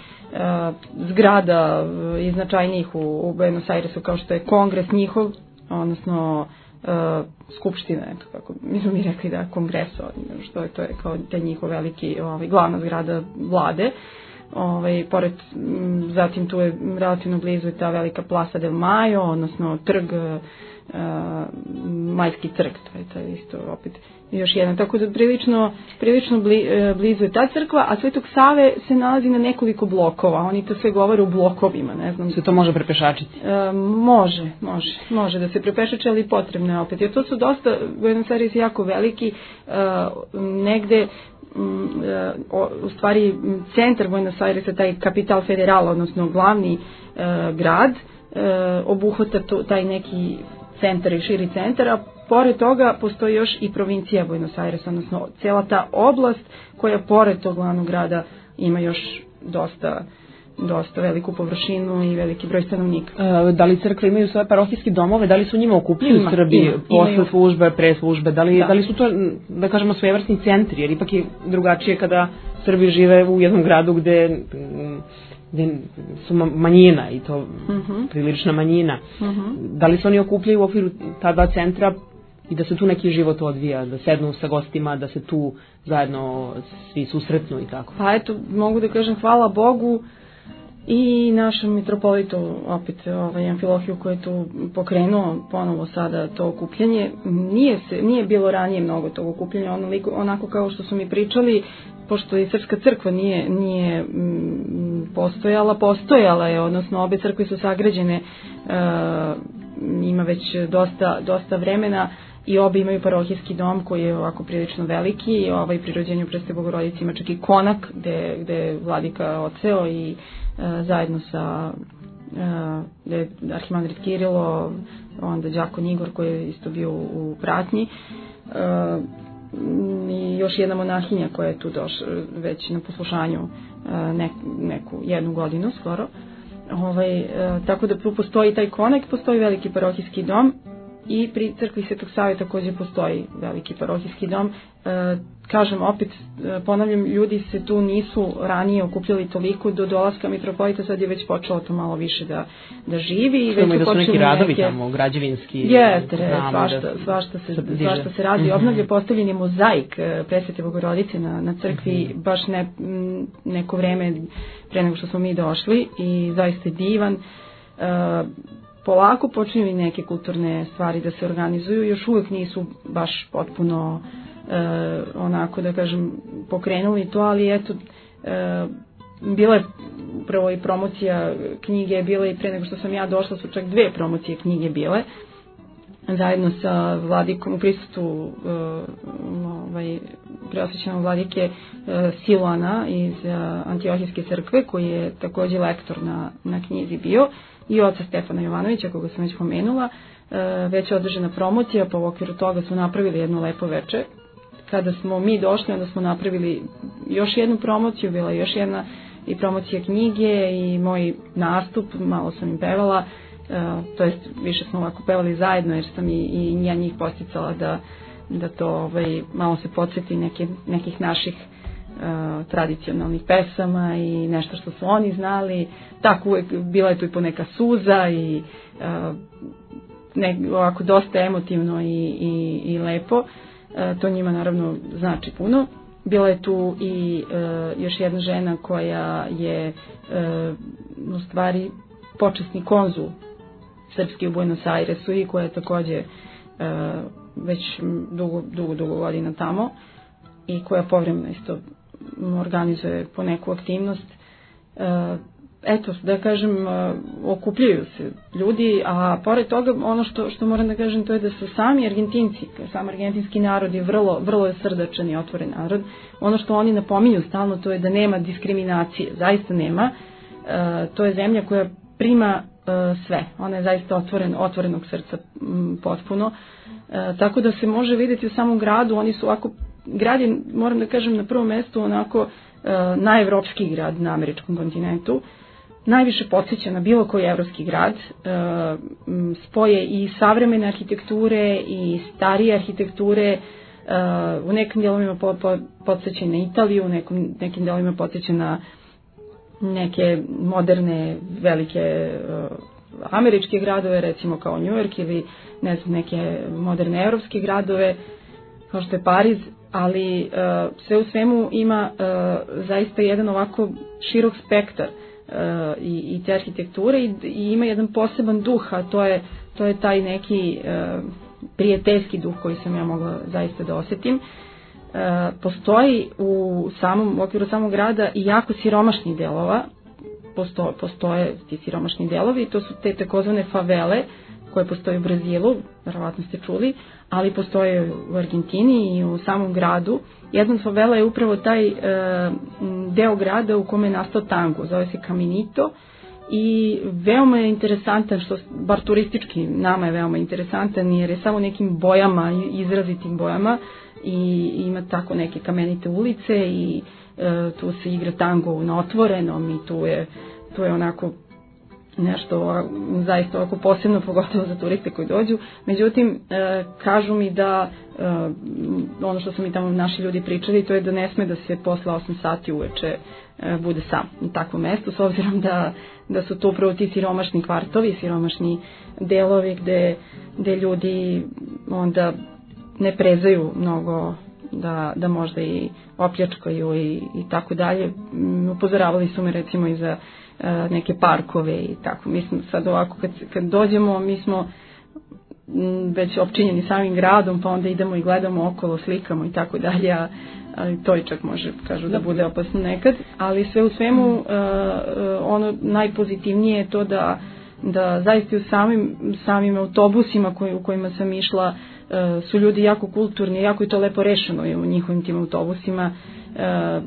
[SPEAKER 3] zgrada i značajnijih u, u Buenos Airesu, kao što je kongres njihov, odnosno skupština, kako mi smo mi rekli da kongreso, što je to je kao taj njihov veliki, ovaj, glavna zgrada vlade. Ovaj, pored, zatim tu je relativno blizu ta velika Plaza del Mayo, odnosno trg, uh, Majski trg, to je, to je isto opet još jedan, tako da prilično, prilično bli, blizu je ta crkva, a Svetog Save se nalazi na nekoliko blokova, oni to sve govore u blokovima, ne znam.
[SPEAKER 2] Se to može prepešačiti?
[SPEAKER 3] Uh, može, može, može da se prepešači, ali potrebno je opet, jer to su dosta, Buenos Aires je jako veliki, uh, negde u stvari centar Buenos Airesa, taj kapital federal, odnosno glavni e, grad, e, obuhvata to, taj neki centar i širi centar, a pored toga postoji još i provincija Buenos Airesa, odnosno cijela ta oblast koja pored tog glavnog grada ima još dosta dosta veliku površinu i veliki broj stanovnika.
[SPEAKER 2] E, da li crkve imaju svoje parohijske domove, da li su njima okupljaju
[SPEAKER 3] ima,
[SPEAKER 2] Srbi
[SPEAKER 3] ima,
[SPEAKER 2] posle
[SPEAKER 3] imaju.
[SPEAKER 2] službe, pre službe, da li,
[SPEAKER 3] da.
[SPEAKER 2] da li su to, da kažemo, svojevrsni centri, jer ipak je drugačije kada Srbi žive u jednom gradu gde, gde su manjina i to uh-huh. prilična manjina. Uh-huh. Da li se oni okupljaju u okviru ta dva centra i da se tu neki život odvija, da sednu sa gostima, da se tu zajedno svi susretnu i tako?
[SPEAKER 3] Pa eto, mogu da kažem hvala Bogu i našem mitropolitu, opet ovaj, Amfilohiju koji je tu pokrenuo ponovo sada to okupljanje. Nije, se, nije bilo ranije mnogo tog okupljanja, onoliko, onako kao što su mi pričali, pošto i Srpska crkva nije, nije m, postojala, postojala je, odnosno obe crkve su sagrađene, e, ima već dosta, dosta vremena i obe imaju parohijski dom koji je ovako prilično veliki i ovaj pri rođenju Presve Bogorodice ima čak i konak gde, gde je vladika odseo i e, zajedno sa e, arhimandrit Kirilo, onda đakon Igor koji je isto bio u pratnji e, i još jedna monahinja koja je tu došla već na poslušanju e, nek, neku jednu godinu skoro. Ovaj, e, tako da postoji taj konak, postoji veliki parohijski dom i pri crkvi Svetog Save također postoji veliki parohijski dom. E, kažem opet, ponavljam, ljudi se tu nisu ranije okupljali toliko do dolaska mitropolita, sad je već počelo to malo više da, da živi. I već
[SPEAKER 2] da su neki radovi
[SPEAKER 3] neke,
[SPEAKER 2] tamo, građevinski.
[SPEAKER 3] Jeste, svašta, da svašta, se, svašta se radi. Mm-hmm. Obnavlja, postavljen je mozaik Presvete Bogorodice na, na crkvi mm-hmm. baš ne, neko vreme pre nego što smo mi došli i zaista divan. E, polako počinju i neke kulturne stvari da se organizuju, još uvijek nisu baš potpuno e, onako da kažem pokrenuli to, ali eto e, bila je upravo i promocija knjige, bila i pre nego što sam ja došla su čak dve promocije knjige bile, zajedno sa vladikom u prisustvu uh, ovaj, preosvećenog vladike uh, Siluana iz uh, Antiohijske crkve, koji je takođe lektor na, na knjizi bio, i oca Stefana Jovanovića, koga sam već pomenula. Uh, već je održana promocija, pa u okviru toga smo napravili jedno lepo veče. Kada smo mi došli, onda smo napravili još jednu promociju, bila je još jedna i promocija knjige i moj nastup, malo sam im pevala. Uh, to jest više smo ovako pevali zajedno, jer sam i, i ja njih posticala da, da to ovaj, malo se podsjeti neke, nekih naših uh, tradicionalnih pesama i nešto što su oni znali. Tako uvek bila je tu i poneka suza i uh, ne, ovako dosta emotivno i, i, i lepo. Uh, to njima naravno znači puno. Bila je tu i uh, još jedna žena koja je uh, u stvari počasni konzul srpski u Buenos Airesu i koja je takođe uh, već dugo, dugo, dugo godina tamo i koja povremeno isto organizuje po neku aktivnost. Uh, eto, da kažem, uh, okupljaju se ljudi, a pored toga ono što, što moram da kažem to je da su sami Argentinci, sam argentinski narod je vrlo, vrlo je srdačan i otvoren narod. Ono što oni napominju stalno to je da nema diskriminacije, zaista nema. Uh, to je zemlja koja prima sve. Ona je zaista otvoren, otvorenog srca m, potpuno. E, tako da se može vidjeti u samom gradu, oni su ovako, grad je, moram da kažem, na prvom mjestu onako e, najevropskiji grad na američkom kontinentu. Najviše podsjeća na bilo koji evropski grad. E, m, spoje i savremene arhitekture i starije arhitekture. E, u nekim dijelovima po, po, podsjeća na Italiju, u nekim, nekim dijelovima podsjeća na neke moderne velike uh, američke gradove, recimo kao New York ili ne znam, neke moderne evropske gradove kao što je Pariz, ali uh, sve u svemu ima uh, zaista jedan ovako širok spektar uh, i, i te arhitekture i, i ima jedan poseban duh, a to je, to je taj neki uh, prijateljski duh koji sam ja mogla zaista da osjetim. E, postoji u samom u okviru samog grada i jako siromašnih delova. Posto, postoje ti siromašni delovi, to su te takozvane favele koje postoje u Brazilu, verovatno ste čuli, ali postoje u Argentini i u samom gradu. Jedna od favela je upravo taj e, deo grada u kome je nastao tango, zove se Caminito i veoma je interesantan, što bar turistički nama je veoma interesantan jer je samo nekim bojama, izrazitim bojama i ima tako neke kamenite ulice i e, tu se igra tango na otvorenom i tu je, tu je onako nešto zaista ovako posebno, pogotovo za turiste koji dođu. Međutim, e, kažu mi da e, ono što su mi tamo naši ljudi pričali, to je da ne sme da se posle osam sati uveče e, bude sam na takvom mestu, s obzirom da, da su to upravo ti siromašni kvartovi, siromašni delovi gde, gde ljudi onda ne prezaju mnogo da, da možda i opljačkaju i, i tako dalje. Upozoravali su me recimo i za uh, neke parkove i tako. Mi smo sad ovako, kad, kad dođemo, mi smo m, već opčinjeni samim gradom, pa onda idemo i gledamo okolo, slikamo i tako dalje, a, ali to i čak može, kažu, da bude opasno nekad. Ali sve u svemu, uh, uh, ono najpozitivnije je to da, da zaista u samim, samim autobusima koji, u kojima sam išla, Uh, su ljudi jako kulturni, jako je to lepo rešeno u njihovim tim autobusima. Uh,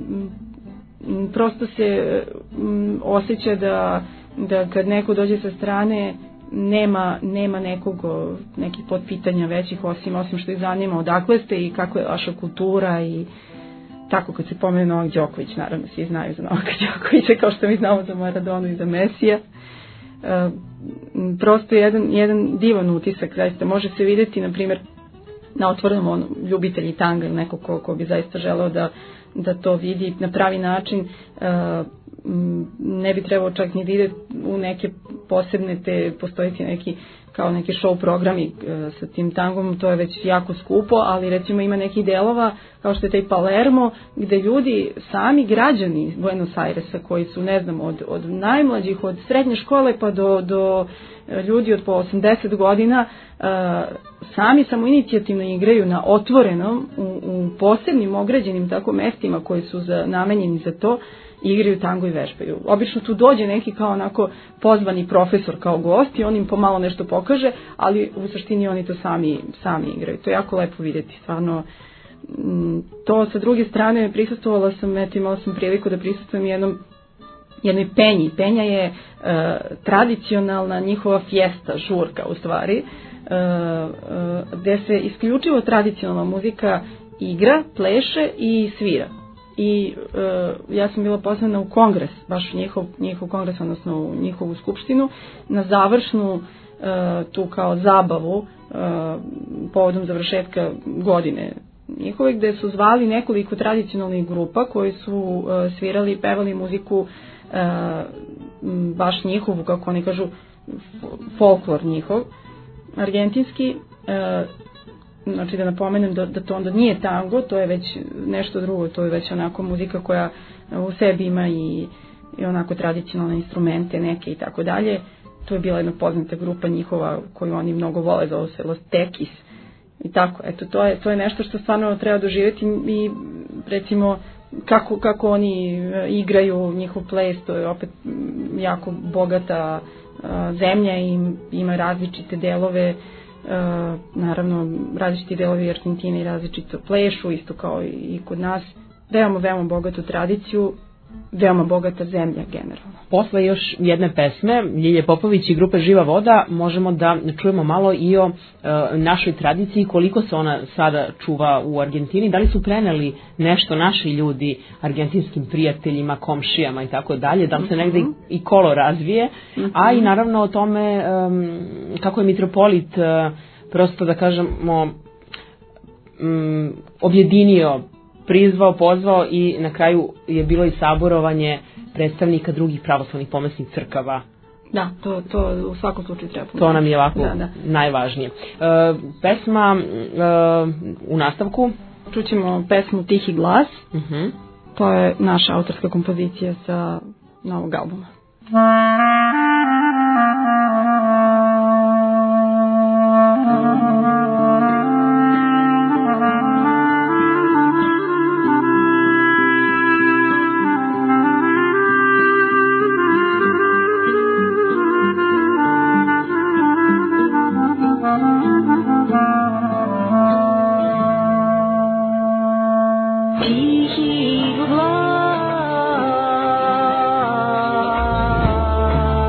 [SPEAKER 3] m, prosto se m, osjeća da, da kad neko dođe sa strane nema, nema nekog, nekih potpitanja većih, osim, osim što ih zanima odakle ste i kako je vaša kultura i tako. Kad se pomene Novak Đoković, naravno svi znaju za Novaka Đokovića kao što mi znamo za Maradonu i za Mesija. Uh, prosto jedan, jedan divan utisak, zaista može se vidjeti, na primjer, na otvorenom ono, ljubitelji tanga ili neko ko, ko bi zaista želeo da, da to vidi na pravi način. Uh, ne bi trebao čak ni vidjeti u neke posebne, te postojiti neki kao neki show programi uh, sa tim tangom, to je već jako skupo, ali recimo ima nekih delova kao što je taj Palermo, gde ljudi, sami građani Buenos Airesa koji su, ne znam, od, od najmlađih, od srednje škole pa do, do ljudi od po osamdeset godina, uh, sami samoinicijativno igraju na otvorenom, u, u posebnim ograđenim tako mestima koji su za, namenjeni za to, igraju tango i vežbaju. Obično tu dođe neki kao onako pozvani profesor kao gost i on im pomalo nešto pokaže, ali u suštini oni to sami, sami igraju. To je jako lepo vidjeti, stvarno. To sa druge strane prisustvovala sam, eto imala sam priliku da prisustvujem jednom jednoj penji. Penja je e, tradicionalna njihova fjesta, žurka u stvari, e, e, gde se isključivo tradicionalna muzika igra, pleše i svira. I e, ja sam bila pozvana u kongres, baš njihov, njihov kongres, odnosno u njihovu skupštinu, na završnu e, tu kao zabavu e, povodom završetka godine njihove, gde su zvali nekoliko tradicionalnih grupa koji su uh, svirali i pevali muziku uh, baš njihovu, kako oni kažu, folklor njihov, argentinski. Uh, znači da napomenem da, da to onda nije tango, to je već nešto drugo, to je već onako muzika koja u sebi ima i, i onako tradicionalne instrumente neke i tako dalje. To je bila jedna poznata grupa njihova koju oni mnogo vole, zove se Los Tequis. I tako, eto, to je, to je nešto što stvarno treba doživjeti i recimo kako, kako oni igraju njihov ples, to je opet jako bogata a, zemlja i ima različite delove, a, naravno različiti delovi Argentine i različito plešu, isto kao i kod nas, veoma, veoma bogatu tradiciju, veoma bogata zemlja generalno.
[SPEAKER 2] Posle još jedne pesme, Ljilje Popović i grupe Živa voda, možemo da čujemo malo i o e, našoj tradiciji, koliko se ona sada čuva u Argentini, da li su preneli nešto naši ljudi argentinskim prijateljima, komšijama i tako dalje, da li se negde i kolo razvije, a i naravno o tome e, kako je mitropolit e, prosto da kažemo m, objedinio, prizvao, pozvao i na kraju je bilo i saborovanje predstavnika drugih pravoslavnih pomesnih crkava.
[SPEAKER 3] Da, to, to u svakom slučaju treba pomoći.
[SPEAKER 2] To nam je ovako
[SPEAKER 3] da, da.
[SPEAKER 2] najvažnije. E, pesma e, u nastavku?
[SPEAKER 3] Čućemo pesmu Tihi glas.
[SPEAKER 2] Uh-huh.
[SPEAKER 3] To je naša autorska kompozicija sa novog albuma.
[SPEAKER 5] Tihi glas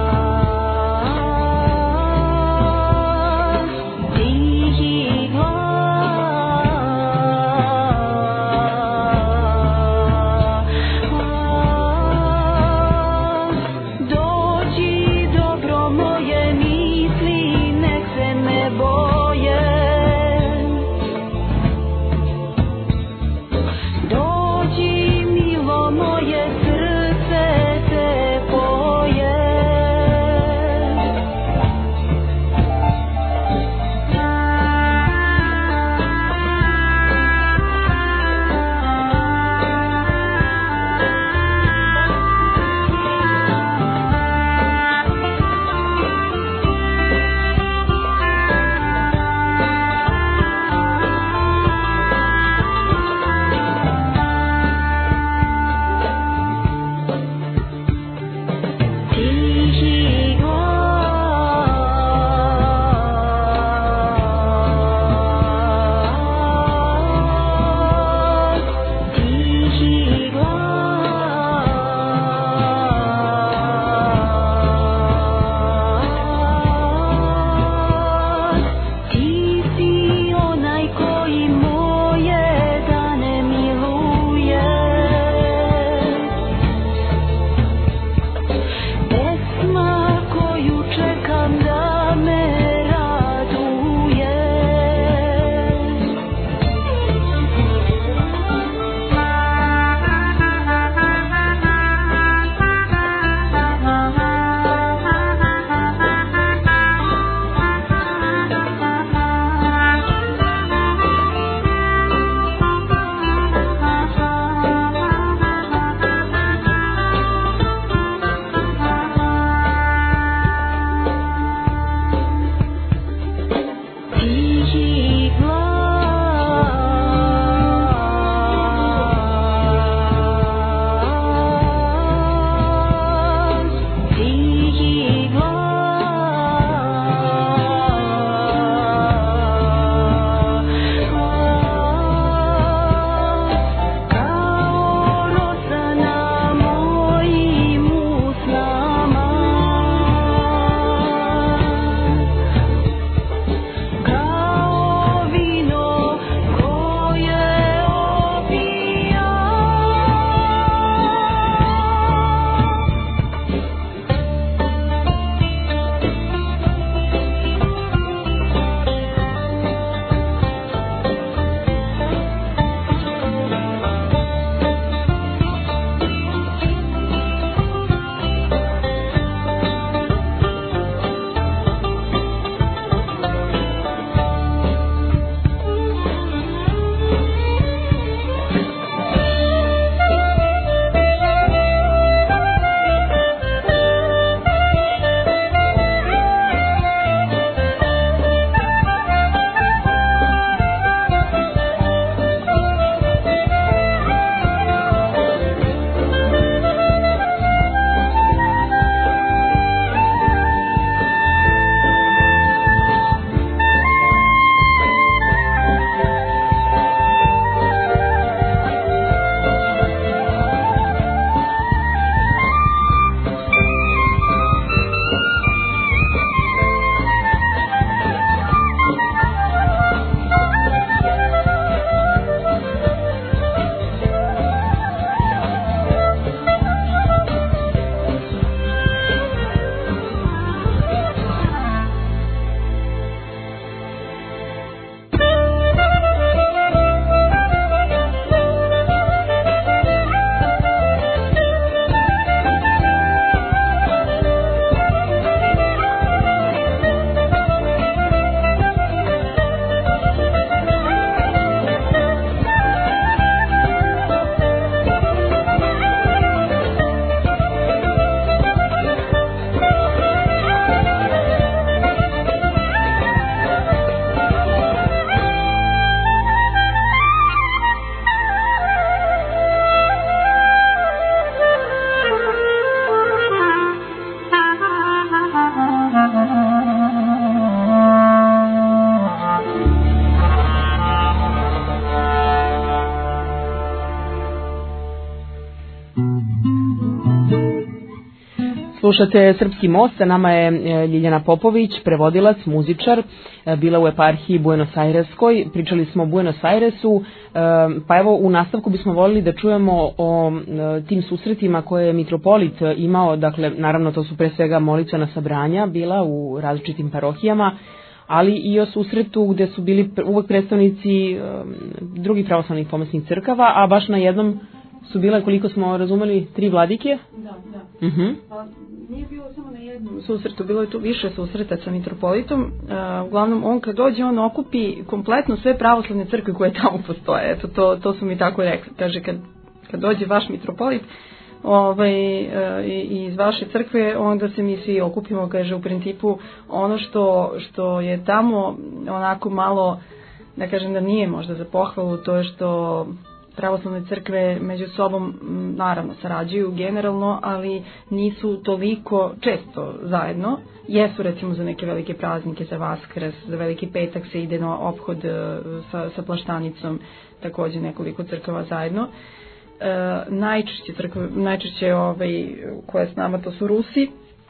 [SPEAKER 2] Slušate Srpski most, sa nama je Ljiljana Popović, prevodilac, muzičar, bila u eparhiji Buenos Aireskoj, pričali smo o Buenos Airesu, pa evo u nastavku bismo voljeli da čujemo o tim susretima koje je mitropolit imao, dakle naravno to su pre svega molitvena sabranja bila u različitim parohijama, ali i o susretu gde su bili uvek predstavnici drugih pravoslavnih pomesnih crkava, a baš na jednom su bile, koliko smo razumeli, tri vladike?
[SPEAKER 3] Da, da.
[SPEAKER 2] Uh-huh.
[SPEAKER 3] Pa nije bilo samo na jednom susretu, bilo je tu više susreta sa mitropolitom. Uh, uglavnom, on kad dođe, on okupi kompletno sve pravoslavne crkve koje tamo postoje. Eto, to, to su mi tako rekli. Kaže, kad, kad dođe vaš mitropolit ovaj, uh, i, iz vaše crkve, onda se mi svi okupimo, kaže, u principu ono što, što je tamo onako malo, da kažem da nije možda za pohvalu, to je što pravoslavne crkve među sobom naravno sarađuju generalno, ali nisu toliko često zajedno. Jesu recimo za neke velike praznike, za Vaskrs, za Veliki petak se ide na ophod sa, sa plaštanicom, takođe nekoliko crkava zajedno. E, najčešće crkve, najčešće ovaj, koje s nama to su Rusi, e,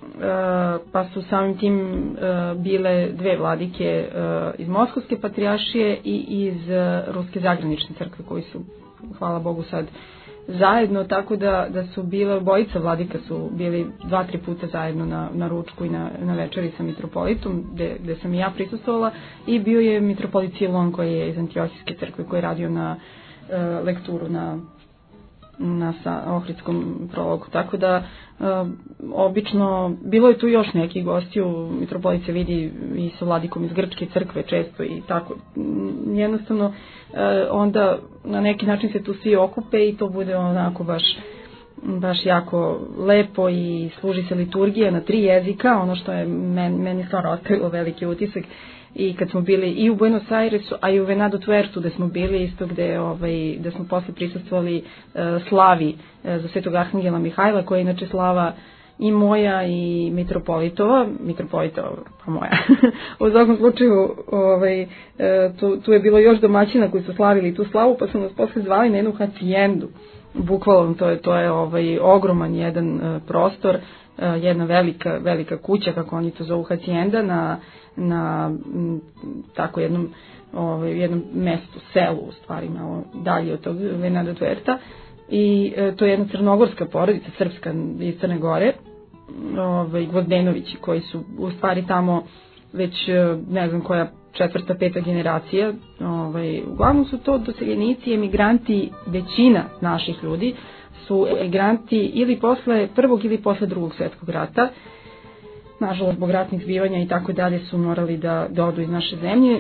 [SPEAKER 3] pa su samim tim e, bile dve vladike e, iz Moskovske patrijaršije i iz e, Ruske zagranične crkve koji su, hvala Bogu, sad zajedno, tako da, da su bile obojica vladika su bili dva, tri puta zajedno na, na ručku i na, na večeri sa mitropolitom, gde, gde sam i ja prisustvovala, i bio je mitropolit Silon koji je iz Antiohijske crkve, koji je radio na e, lekturu na na sa Ohridskom prologu, tako da e, obično, bilo je tu još neki gostiju, mitropolit se vidi i sa vladikom iz Grčke crkve često i tako, jednostavno e, onda na neki način se tu svi okupe i to bude onako baš baš jako lepo i služi se liturgija na tri jezika, ono što je men, meni stvarno ostavilo veliki utisak. I kad smo bili i u Buenos Airesu, a i u Venado Tuertu, gde smo bili isto gde, ovaj, gde smo posle prisustvovali uh, slavi uh, za Svetog Arhangela Mihajla, koja je inače slava i moja i mitropolitova, mitropolitova pa moja. U svakom slučaju ovaj, uh, tu, tu je bilo još domaćina koji su slavili tu slavu, pa su nas posle zvali na jednu hacijendu. Bukvalno to je, to je ovaj, ogroman jedan uh, prostor, uh, jedna velika, velika kuća, kako oni to zovu, hacijenda, na na m, tako jednom ovaj, jednom mestu, selu u stvari, malo dalje od tog Venado Tuerta, i e, to je jedna crnogorska porodica, srpska iz Crne Gore, ovaj, Gvozdenovići, koji su u stvari tamo već ne znam koja četvrta, peta generacija, ovaj, uglavnom su to doseljenici, emigranti, većina naših ljudi su emigranti ili posle prvog ili posle drugog svjetskog rata. Nažalost, zbog ratnih zbivanja i tako dalje su morali da, da odu iz naše zemlje,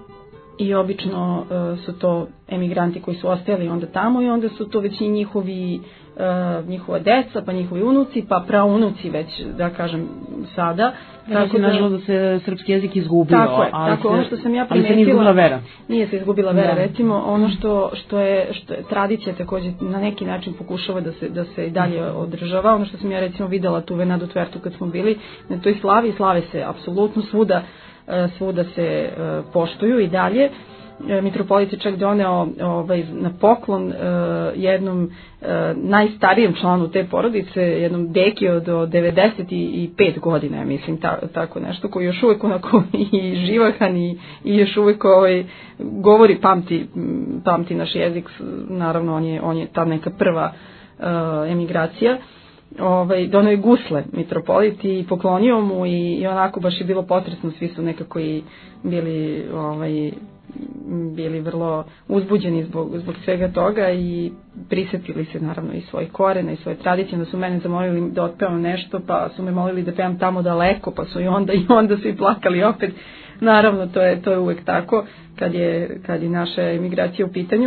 [SPEAKER 3] i obično uh, su to emigranti koji su ostajali onda tamo, i onda su to već i njihovi, uh, njihova deca, pa njihovi unuci, pa praunuci već, da kažem, sada.
[SPEAKER 2] Tako da, nažalost, da se srpski jezik izgubio,
[SPEAKER 3] tako je,
[SPEAKER 2] ali,
[SPEAKER 3] tako,
[SPEAKER 2] se,
[SPEAKER 3] ono što sam ja
[SPEAKER 2] ali se nije izgubila vera.
[SPEAKER 3] Nije se izgubila vera,
[SPEAKER 2] da.
[SPEAKER 3] Recimo, ono što, što, je, što je tradicija takođe na neki način pokušava da se, da se dalje održava, ono što sam ja recimo videla tu u Venado Tuertu kad smo bili, na toj slavi, slave se apsolutno svuda, svuda se poštuju i dalje. Mitropolit je čak doneo ovaj, na poklon uh, jednom uh, najstarijem članu te porodice, jednom deki od devedeset pet godina, ja mislim, ta, tako nešto, koji još uvijek onako i živahan i, i još uvijek ovaj, govori, pamti, pamti naš jezik, naravno on je, on je ta neka prva uh, emigracija. Ovaj, donio je gusle mitropolit i poklonio mu, i, i onako baš je bilo potresno, svi su nekako i bili ovaj, bili vrlo uzbuđeni zbog, zbog svega toga i prisetili se naravno i svojih korena i svoje tradicije. Onda su mene zamolili da otpevam nešto, pa su me molili da pevam tamo daleko, pa su i onda i onda su i plakali opet. Naravno, to je, to je uvek tako kad je, kad je naša emigracija u pitanju.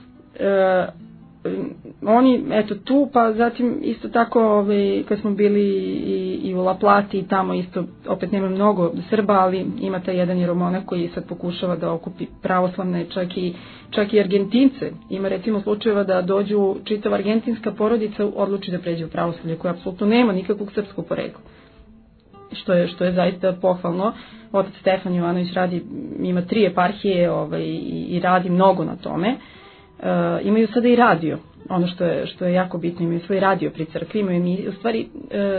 [SPEAKER 3] E, oni, eto tu, pa zatim isto tako ovaj, kad smo bili i, i u La Plati, i tamo isto opet nema mnogo Srba, ali ima taj jedan Jeromonak koji sad pokušava da okupi pravoslavne, čak i, čak i Argentince. Ima recimo slučajeva da dođu, čitava argentinska porodica odluči da pređe u pravoslavlje, koja apsolutno nema nikakvog srpskog porekla, što je, što je zaista pohvalno. Otac Stefan Jovanović radi, ima tri eparhije ovaj, i, i radi mnogo na tome. Uh, imaju sada i radio, ono što je, što je jako bitno, imaju svoj radio pri crkvi, imaju mi, u stvari uh,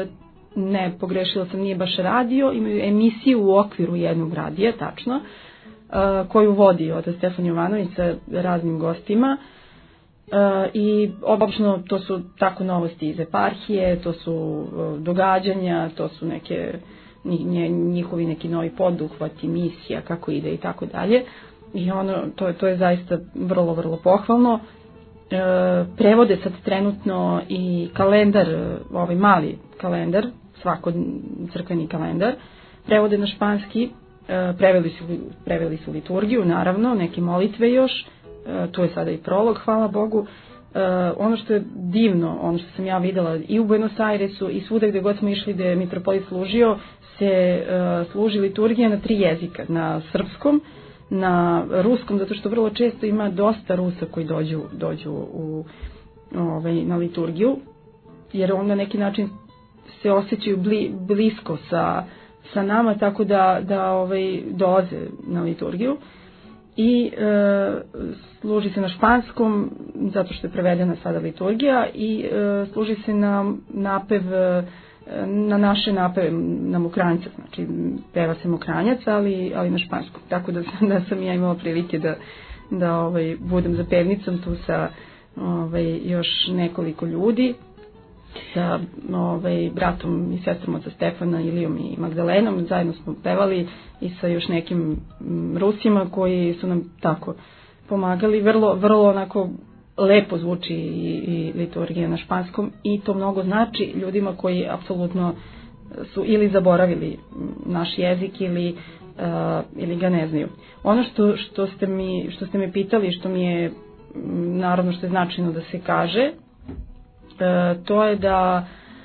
[SPEAKER 3] ne, pogrešila sam, nije baš radio, imaju emisiju u okviru jednog radija, tačno, uh, koju vodi otac Stefan Jovanović sa raznim gostima. Uh, I obično to su tako novosti iz eparhije, to su uh, događanja, to su neke njihovi neki novi poduhvati, misija, kako ide i tako dalje. I ono, to, to je zaista vrlo, vrlo pohvalno. E, prevode sad trenutno i kalendar, ovaj mali kalendar, svako crkveni kalendar, prevode na španski, e, preveli su, preveli su liturgiju, naravno, neke molitve još, e, tu je sada i prolog, hvala Bogu. E, ono što je divno, ono što sam ja videla i u Buenos Airesu i svuda gde god smo išli gde je mitropolit služio, se e, služi liturgija na tri jezika, na srpskom, na ruskom, zato što vrlo često ima dosta Rusa koji dođu, dođu u, ovaj, na liturgiju, jer on na neki način se osjećaju bli, blisko sa, sa nama, tako da, da ovaj, dolaze na liturgiju. I e, služi se na španskom, zato što je prevedena sada liturgija, i e, služi se na napev, na naše napeve, na Mokranjca, znači peva se Mokranjac, ali, ali na španskom. Tako da, da sam ja imala prilike da, da ovaj, budem za pevnicom tu sa ovaj, još nekoliko ljudi, sa ovaj, bratom i sestrom oca Stefana, Ilijom i Magdalenom, zajedno smo pevali i sa još nekim Rusima koji su nam tako pomagali, vrlo, vrlo onako lepo zvuči i, i liturgija na španskom i to mnogo znači ljudima koji apsolutno su ili zaboravili naš jezik ili, uh, ili ga ne znaju. Ono što, što, ste mi, što ste me pitali, što mi je naravno što je značajno da se kaže, uh, to je da,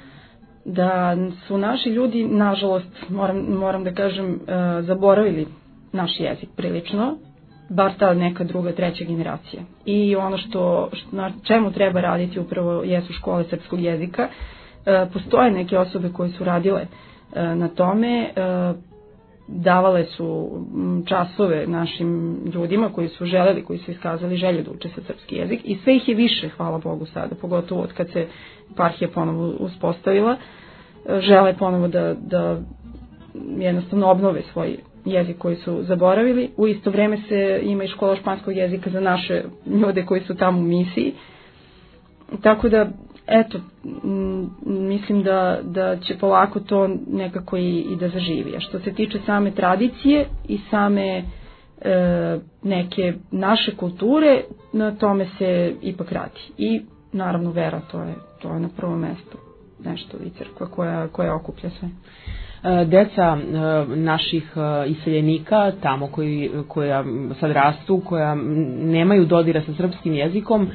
[SPEAKER 3] da su naši ljudi, nažalost, moram, moram da kažem, uh, zaboravili naš jezik prilično, bar ta neka druga, treća generacija. I ono što, što na čemu treba raditi upravo jesu škole srpskog jezika. E, postoje neke osobe koje su radile e, na tome, e, davale su časove našim ljudima koji su želeli, koji su iskazali želju da uče se srpski jezik i sve ih je više, hvala Bogu sada, pogotovo od kad se eparhija ponovo uspostavila, e, žele ponovo da, da jednostavno obnove svoj jezik koji su zaboravili. U isto vreme se ima i škola španskog jezika za naše ljude koji su tamo u misiji. Tako da, eto, m, mislim da, da će polako to nekako i, i da zaživi. A što se tiče same tradicije i same e, neke naše kulture, na tome se ipak radi. I naravno vera, to je, to je na prvom mestu nešto i crkva koja, koja okuplja sve.
[SPEAKER 2] Deca naših iseljenika tamo koji, koja sad rastu, koja nemaju dodira sa srpskim jezikom,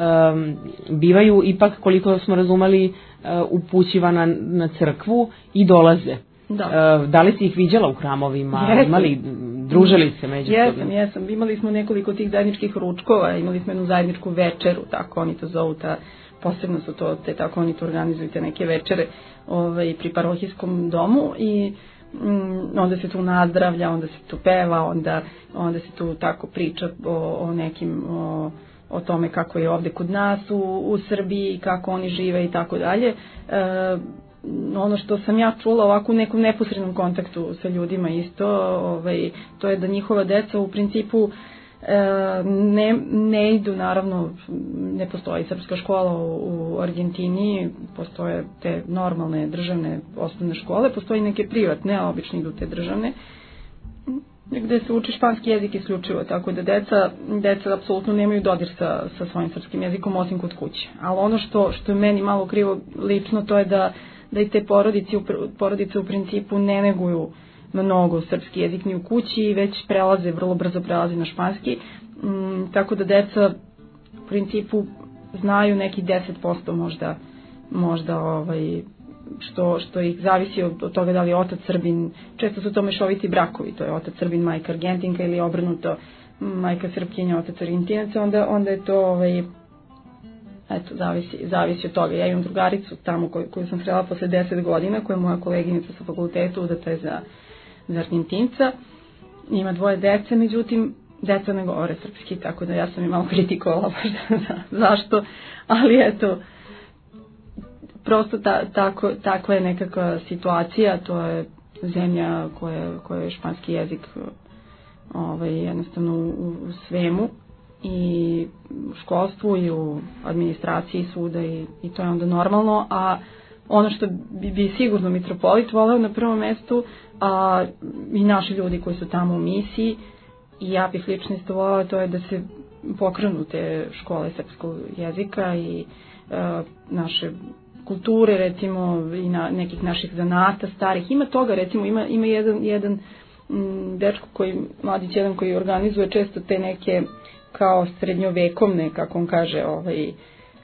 [SPEAKER 2] bivaju ipak, koliko smo razumeli, upućivana na crkvu i dolaze. Da. Da li si ih viđala u hramovima?
[SPEAKER 3] Jesam.
[SPEAKER 2] Imali, družili se međusobno?
[SPEAKER 3] Jesam, jesam. Imali smo nekoliko tih zajedničkih ručkova, imali smo jednu zajedničku večeru, tako oni to zovu, ta, posebno su to, te tako oni to organizuju, te neke večere ovaj, pri parohijskom domu i mm, onda se tu nazdravlja, onda se tu peva, onda, onda se tu tako priča o, o nekim, o, o tome kako je ovde kod nas u, u Srbiji, kako oni žive i tako dalje. E, ono što sam ja čula ovako u nekom neposrednom kontaktu sa ljudima isto, ovaj, to je da njihova deca u principu e, ne, ne idu, naravno ne postoji srpska škola u, u Argentini, postoje te normalne državne osnovne škole, postoji neke privatne, a obično idu te državne, gde se uči španski jezik isključivo, tako da deca, deca apsolutno nemaju dodir sa, sa svojim srpskim jezikom osim kod kuće. Ali ono što, što je meni malo krivo lično, to je da da i te porodice, porodice u principu ne neguju mnogo srpski jezik ni u kući, već prelaze, vrlo brzo prelaze na španski, mm, tako da deca u principu znaju neki deset posto možda, možda ovaj, što, što ih zavisi od, od toga da li je otac Srbin, često su to mešoviti brakovi, to je otac Srbin, majka Argentinka ili obrnuto, majka Srpkinja, otac Argentinac, onda, onda je to ovaj, eto, zavisi, zavisi od toga. Ja imam drugaricu tamo koju, koju sam srela posle deset godina, koja je moja koleginica sa fakultetu, udata je za, za Argentinca. Ima dvoje dece, međutim, deca ne govore srpski, tako da ja sam i malo kritikovala baš da, zašto. Ali eto, prosto ta, tako, takva je nekakva situacija, to je zemlja koja, koja je španski jezik ovaj, jednostavno u, u svemu i u školstvu i u administraciji suda i, i to je onda normalno, a ono što bi, bi sigurno mitropolit voleo na prvom mestu, a i naši ljudi koji su tamo u misiji i ja bih lično isto volela, to je da se pokrenu te škole srpskog jezika i uh, naše kulture, recimo, i na nekih naših zanata starih. Ima toga, recimo, ima, ima jedan, jedan m, dečko koji, mladić jedan koji organizuje često te neke kao srednjovekovne, kako on kaže, ovaj, e,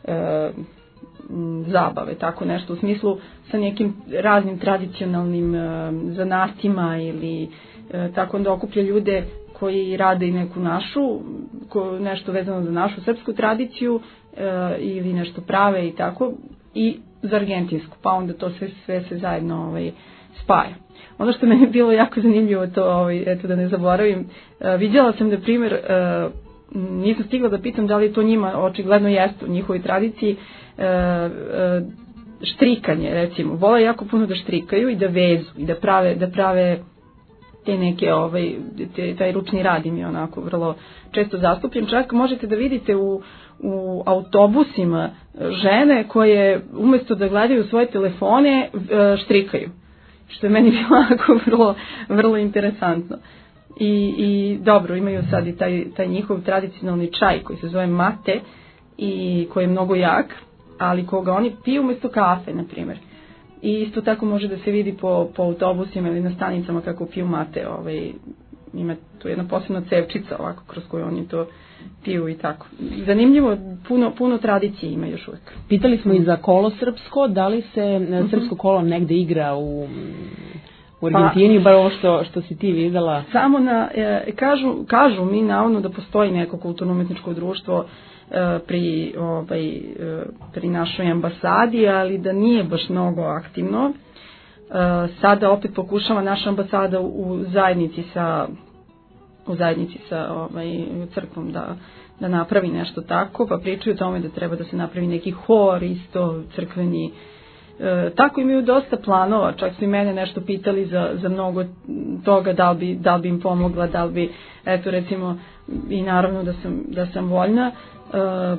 [SPEAKER 3] m, zabave, tako nešto, u smislu sa nekim raznim tradicionalnim e, zanatima ili e, tako onda okuplja ljude koji rade i neku našu, ko, nešto vezano za našu srpsku tradiciju e, ili nešto prave i tako, i za argentinsku, pa onda to sve, sve se zajedno ovaj, spaja. Ono što meni je bilo jako zanimljivo, to, ovaj, eto da ne zaboravim, e, vidjela sam da primjer, e, nisam stigla da pitam da li to njima očigledno jeste u njihovoj tradiciji, e, e, štrikanje, recimo, vole jako puno da štrikaju i da vezu i da prave, da prave te neke, ovaj, te, taj ručni rad im je onako vrlo često zastupljen. Čak možete da vidite u, u autobusima žene koje umjesto da gledaju svoje telefone štrikaju. Što je meni bilo onako vrlo, vrlo interesantno. I, i dobro, imaju sad i taj, taj njihov tradicionalni čaj koji se zove mate i koji je mnogo jak, ali koga oni piju umjesto kafe, na primjer. I isto tako može da se vidi po, po autobusima ili na stanicama kako piju mate. Ovaj, ima tu jedna posebna cevčica ovako kroz koju oni to piju i tako. Zanimljivo, puno, puno tradicije ima još uvijek.
[SPEAKER 2] Pitali smo i za kolo srpsko, da li se uh-huh. srpsko kolo negde igra u, u Argentini, pa, bar ovo što, što si ti videla?
[SPEAKER 3] Samo na, e, kažu, kažu mi navodno da postoji neko kulturno-umetničko društvo pri, ovaj, pri našoj ambasadi, ali da nije baš mnogo aktivno. Sada opet pokušava naša ambasada u zajednici sa u zajednici sa ovaj, crkvom da, da napravi nešto tako, pa pričaju o tome da treba da se napravi neki hor isto crkveni. E, tako imaju dosta planova, čak su i mene nešto pitali za, za mnogo toga, da li bi, da li bi im pomogla, da li bi, eto recimo, i naravno da sam, da sam voljna. Uh,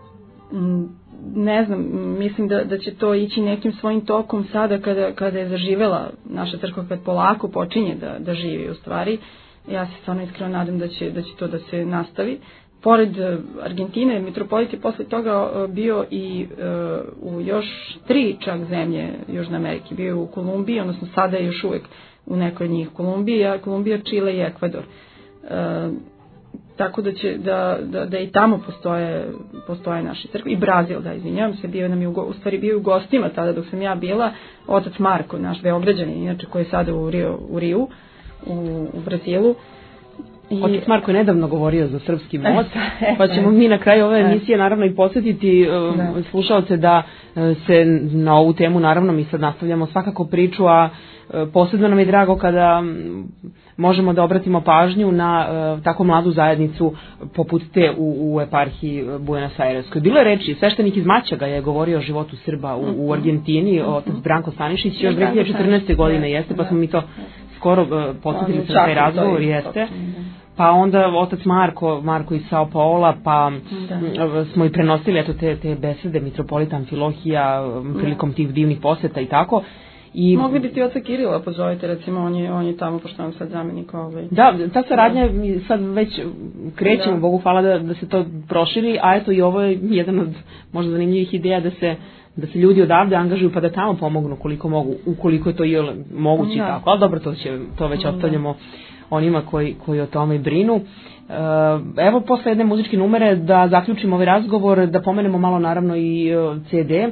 [SPEAKER 3] ne znam, mislim da, da će to ići nekim svojim tokom sada kada, kada je zaživela naša crkva, kad polako počinje da, da živi u stvari. Ja se stvarno iskreno nadam da će, da će to da se nastavi. Pored Argentine, mitropolit je posle toga bio i uh, u još tri čak zemlje Južne Amerike. Bio je u Kolumbiji, odnosno sada je još uvijek u nekoj od njih. Kolumbija, Kolumbija, Čile i Ekvador. Uh, Tako da će da, da, da i tamo postoje, postoje naše crkve. I Brazil, da, izvinjavam se, bio nam je u, u stvari bio u gostima tada dok sam ja bila, otac Marko, naš Beograđanin, inače koji je sada u Rio, u Riju, u, u Brazilu.
[SPEAKER 2] I... Otac Marko je nedavno govorio za Srpski most, pa ćemo mi na kraju ove emisije naravno i podsjetiti uh, slušalce da uh, se na ovu temu, naravno mi sad nastavljamo svakako priču, a uh, posebno nam je drago kada um, možemo da obratimo pažnju na uh, tako mladu zajednicu poput te u, u eparhiji Buenos Aireskoj. Bilo je reči, sveštenik iz Mačaga je govorio o životu Srba u, u Argentini, otac Branko Stanišić, još dve hiljade četrnaeste. godine jeste, pa smo mi to skoro uh, podsjetili se na taj razgovor, jeste. Pa onda otac Marko, Marko iz Sao Paola, pa da. smo i prenosili eto te, te besede mitropolita Amfilohija prilikom tih divnih posjeta i tako. I
[SPEAKER 3] mogli bi ti oca Kirila pozovite, recimo, on je, on je tamo, pošto on sad zamjenik ovaj.
[SPEAKER 2] Da, ta saradnja da. sad već krećemo, da. Bogu hvala da, da se to proširi, a eto i ovo je jedan od možda zanimljivih ideja da se da se ljudi odavde angažuju pa da tamo pomognu koliko mogu, ukoliko je to i moguće da. tako, ali dobro, to, će, to već da. ostavljamo onima koji, koji o tome brinu. Evo posle jedne muzičke numere da zaključimo ovaj razgovor, da pomenemo malo naravno i ce de,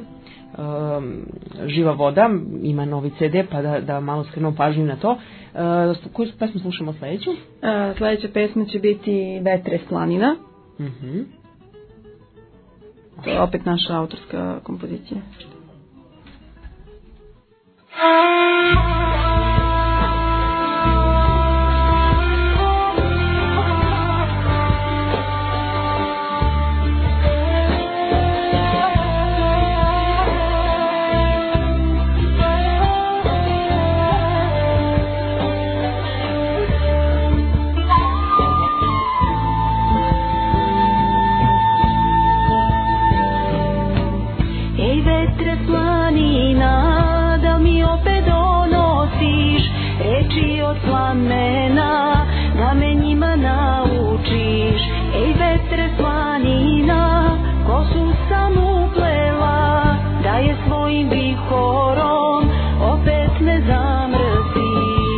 [SPEAKER 2] Živa voda, ima novi ce de, pa da, da malo skrenemo pažnju na to. Koju pesmu slušamo sledeću?
[SPEAKER 3] Sledeća pesma će biti Vetre s planina.
[SPEAKER 2] Uh-huh.
[SPEAKER 3] To je opet naša autorska kompozicija.
[SPEAKER 5] plamena, da me njima naučiš. Ej vetre planina, kosu sam uplela, da je svojim vihorom opet me zamrsiš.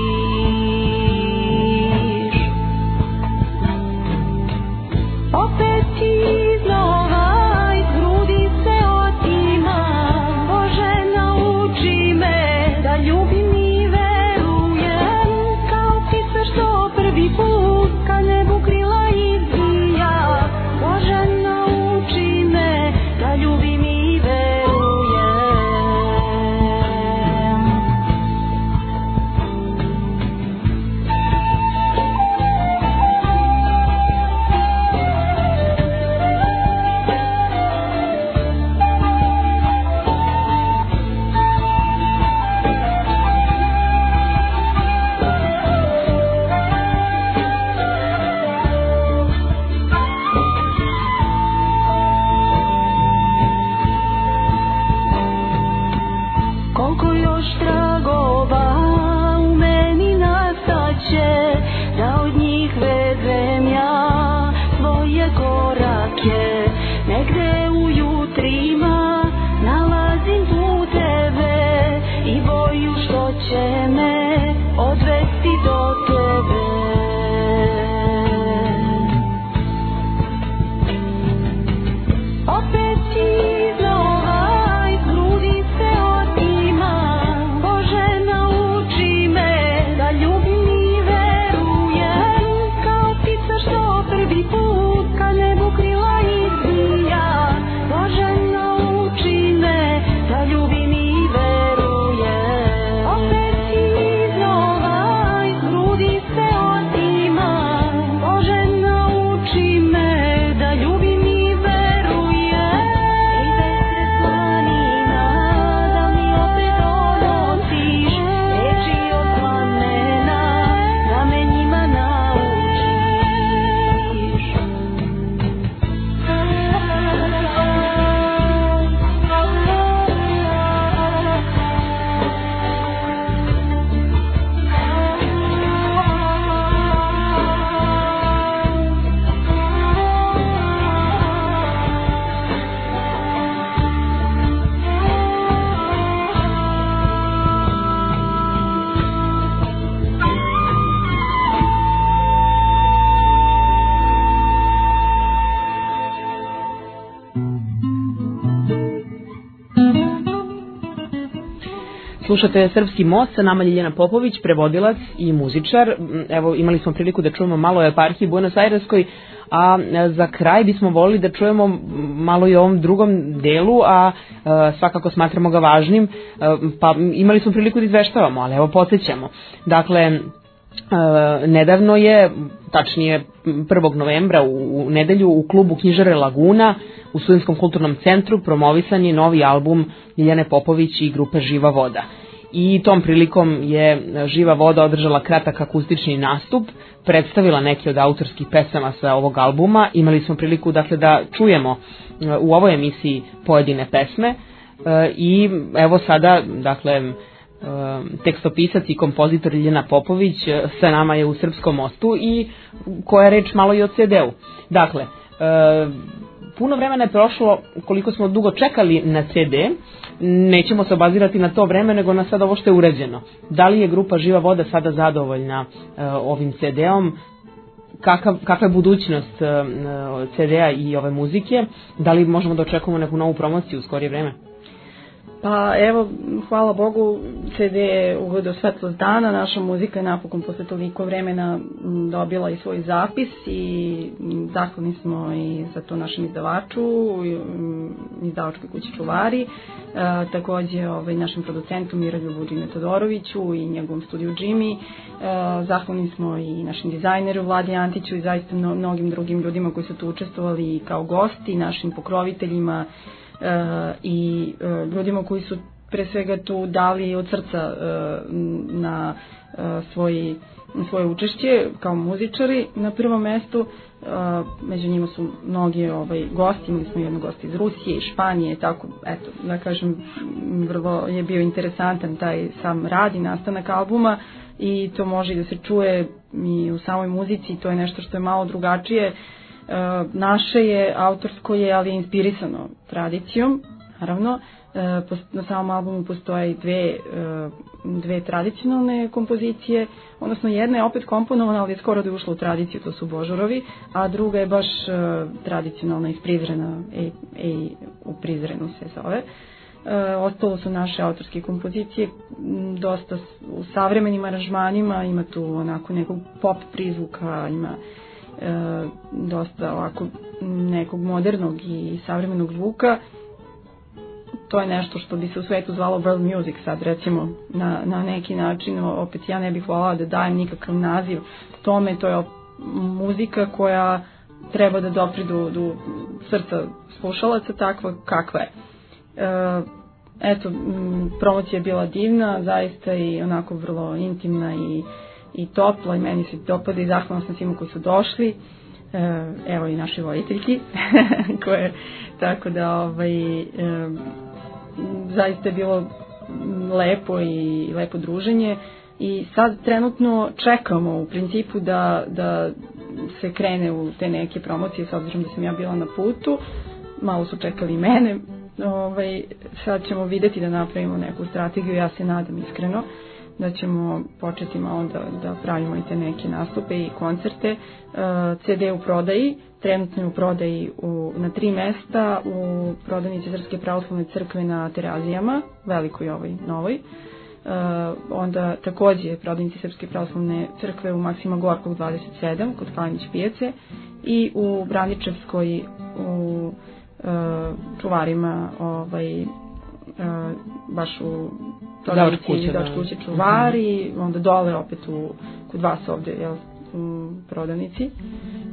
[SPEAKER 5] Opet iznova iz grudi se otimam, Bože nauči me da ljubim i verujem, kao ptice što prvi put ka nebu krila izbija. Bože nauči me da ljubim i verujem. Koliko još tragova u meni nastaće, da od njih vezem ja svoje korake. Negde u jutrima nalazim puteve i boju što će me odvesti do tebe. Opet iznova iz grudi se otimam, Bože nauči me da ljubim i verujem, kao ptica što prvi put ka nebu krila izbija. Bože nauči me da ljubim i verujem. Opet iznova iz grudi se otimam, Bože nauči me da ljubim i verujem. Ej vetre planina, da mi opet donosiš reči od plamena, da me njima naučiš.
[SPEAKER 2] Slušate Srpski most, sa nama Ljiljana Popović, prevodilac i muzičar. Evo, imali smo priliku da čujemo malo o eparhiji Buenos Aireskoj, a za kraj bismo volili da čujemo malo i o ovom drugom delu, a svakako smatramo ga važnim, pa imali smo priliku da izveštavamo, ali evo podsjećamo. Dakle, nedavno je, tačnije prvog novembra u nedelju u klubu Knjižare Laguna u Studentskom kulturnom centru promovisan je novi album Ljiljane Popović i grupe Živa voda. I tom prilikom je Živa voda održala kratak akustični nastup, predstavila neke od autorskih pesama sa ovog albuma. Imali smo priliku dakle da čujemo u ovoj emisiji pojedine pesme i evo sada dakle tekstopisac i kompozitor Ljiljana Popović sa nama je u Srpskom mostu i koja je reč malo i o ce de u. Dakle, puno vremena je prošlo koliko smo dugo čekali na ce de, nećemo se obazirati na to vreme nego na sad ovo što je urađeno. Da li je grupa Živa voda sada zadovoljna ovim ce de om? Kakav, kakva je budućnost ce de a i ove muzike? Da li možemo da očekujemo neku novu promociju u skorije vreme?
[SPEAKER 3] Pa evo, hvala Bogu, ce de je ugledao svetlost dana, naša muzika je napokon posle toliko vremena dobila i svoj zapis i zahvalni smo i za to našem izdavaču, izdavačkoj kući Čuvari, e, takođe ovaj, našem producentu Miroljubu Džime Todoroviću i njegovom studiju Jimmy, e, zahvalni smo i našem dizajneru Vladi Antiću i zaista mnogim drugim ljudima koji su tu učestvovali kao gosti, našim pokroviteljima, Uh, i uh, ljudima koji su pre svega tu dali od srca uh, na uh, svoj, svoje učešće kao muzičari na prvom mestu. Uh, među njima su mnogi ovaj, gosti, imali smo jednog gosta iz Rusije i Španije, tako, eto, da kažem, vrlo je bio interesantan taj sam rad i nastanak albuma i to može i da se čuje i u samoj muzici, to je nešto što je malo drugačije. E, naše je, autorsko je, ali inspirisano tradicijom, naravno. E, na samom albumu postoje dve, e, dve tradicionalne kompozicije, odnosno jedna je opet komponovana, ali je skoro da je ušla u tradiciju, to su Božurovi, a druga je baš e, tradicionalna iz Prizrena, ej, ej, u Prizrenu se zove. E, ostalo su naše autorske kompozicije, dosta u savremenim aranžmanima, ima tu onako nekog pop prizvuka, ima e, dosta ovako nekog modernog i savremenog zvuka. To je nešto što bi se u svetu zvalo world music sad, recimo, na, na neki način. Opet ja ne bih voljela da dajem nikakav naziv tome, to je muzika koja treba da dopri do, do srca slušalaca takva kakva je. E, eto, m, promocija je bila divna, zaista i onako vrlo intimna i, i topla, i meni se dopada i zahvalna sam svima koji su došli. E, evo i naši voditeljki koje, tako da ovaj, e, zaista je bilo lepo i lepo druženje i sad trenutno čekamo u principu da, da se krene u te neke promocije, s obzirom da sam ja bila na putu, malo su čekali mene. Ovaj, sad ćemo videti da napravimo neku strategiju, ja se nadam iskreno da ćemo početi malo da, da pravimo i te neke nastupe i koncerte. C D u prodaji, trenutno je u prodaji u, na tri mesta, u prodavnici Srpske pravoslavne crkve na Terazijama, velikoj ovoj novoj. Uh, onda takođe prodavnici Srpske pravoslavne crkve u Maksima Gorkog dvadeset sedam kod Kalinić pijace i u Braničevskoj u uh, čuvarima ovaj, uh, baš u prodavnici Dač kuće čuvari, uh-huh. Onda dole opet u, kod vas ovde, jel, u prodavnici. E,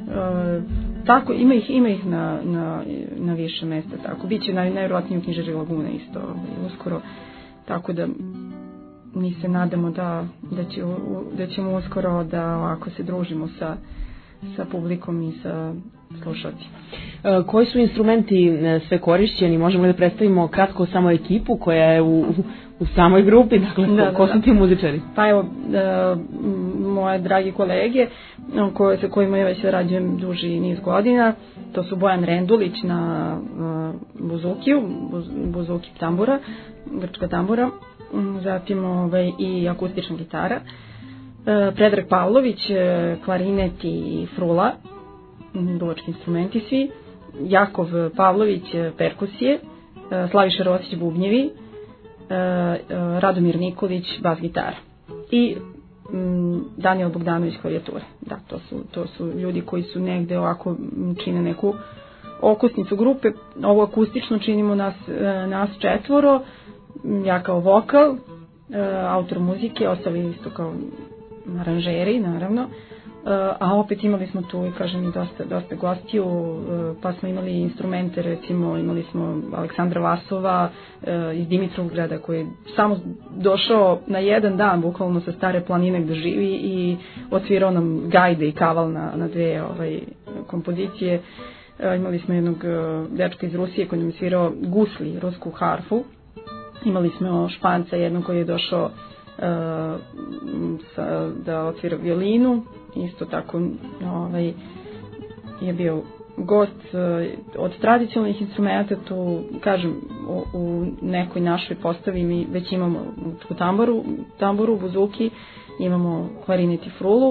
[SPEAKER 3] tako, ima ih, ima ih na, na, na više mesta, tako. Biće naj, najvjerojatnije u knjižari Laguna isto ovaj, uskoro, tako da mi se nadamo da, da, će, da ćemo uskoro da ovako se družimo sa, sa publikom i sa slušalcima.
[SPEAKER 2] E, koji su instrumenti sve korišćeni? Možemo li da predstavimo kratko samo ekipu koja je u, u, u samoj grupi, dakle, da, ko, ko su ti muzičari?
[SPEAKER 3] Pa evo, e, moje dragi kolege koje, sa kojima ja već rađujem duži niz godina, to su Bojan Rendulić na uh, buzukiju, buz, buzuki tambura, grčka tambura, zatim ovaj, i akustična gitara, uh, Predrag Pavlović, klarinet i frula, duvački instrumenti svi, Jakov Pavlović, perkusije, uh, Slaviša Rosić, bubnjevi, uh, uh, Radomir Nikolić, bas gitara i Daniel Bogdanović klavijature. Da, to su, to su ljudi koji su negde ovako čine neku okosnicu grupe. Ovo akustično činimo nas, nas četvoro, ja kao vokal, autor muzike, ostali isto kao aranžeri, naravno. A opet imali smo tu, kažem, i dosta, dosta gostiju, pa smo imali instrumente, recimo imali smo Aleksandra Vasova iz Dimitrovgrada koji je samo došao na jedan dan bukvalno sa Stare planine gde živi i odsvirao nam gajde i kaval na, na dve ovaj, kompozicije. Imali smo jednog dečka iz Rusije koji nam je svirao gusli, rusku harfu. Imali smo Španca jednog koji je došao uh, sa, da otvira violinu, isto tako ovaj, je bio gost uh, od tradicionalnih instrumenta, tu kažem u, u nekoj našoj postavi mi već imamo u tamburu, tamburu, buzuki, imamo klarinet i frulu,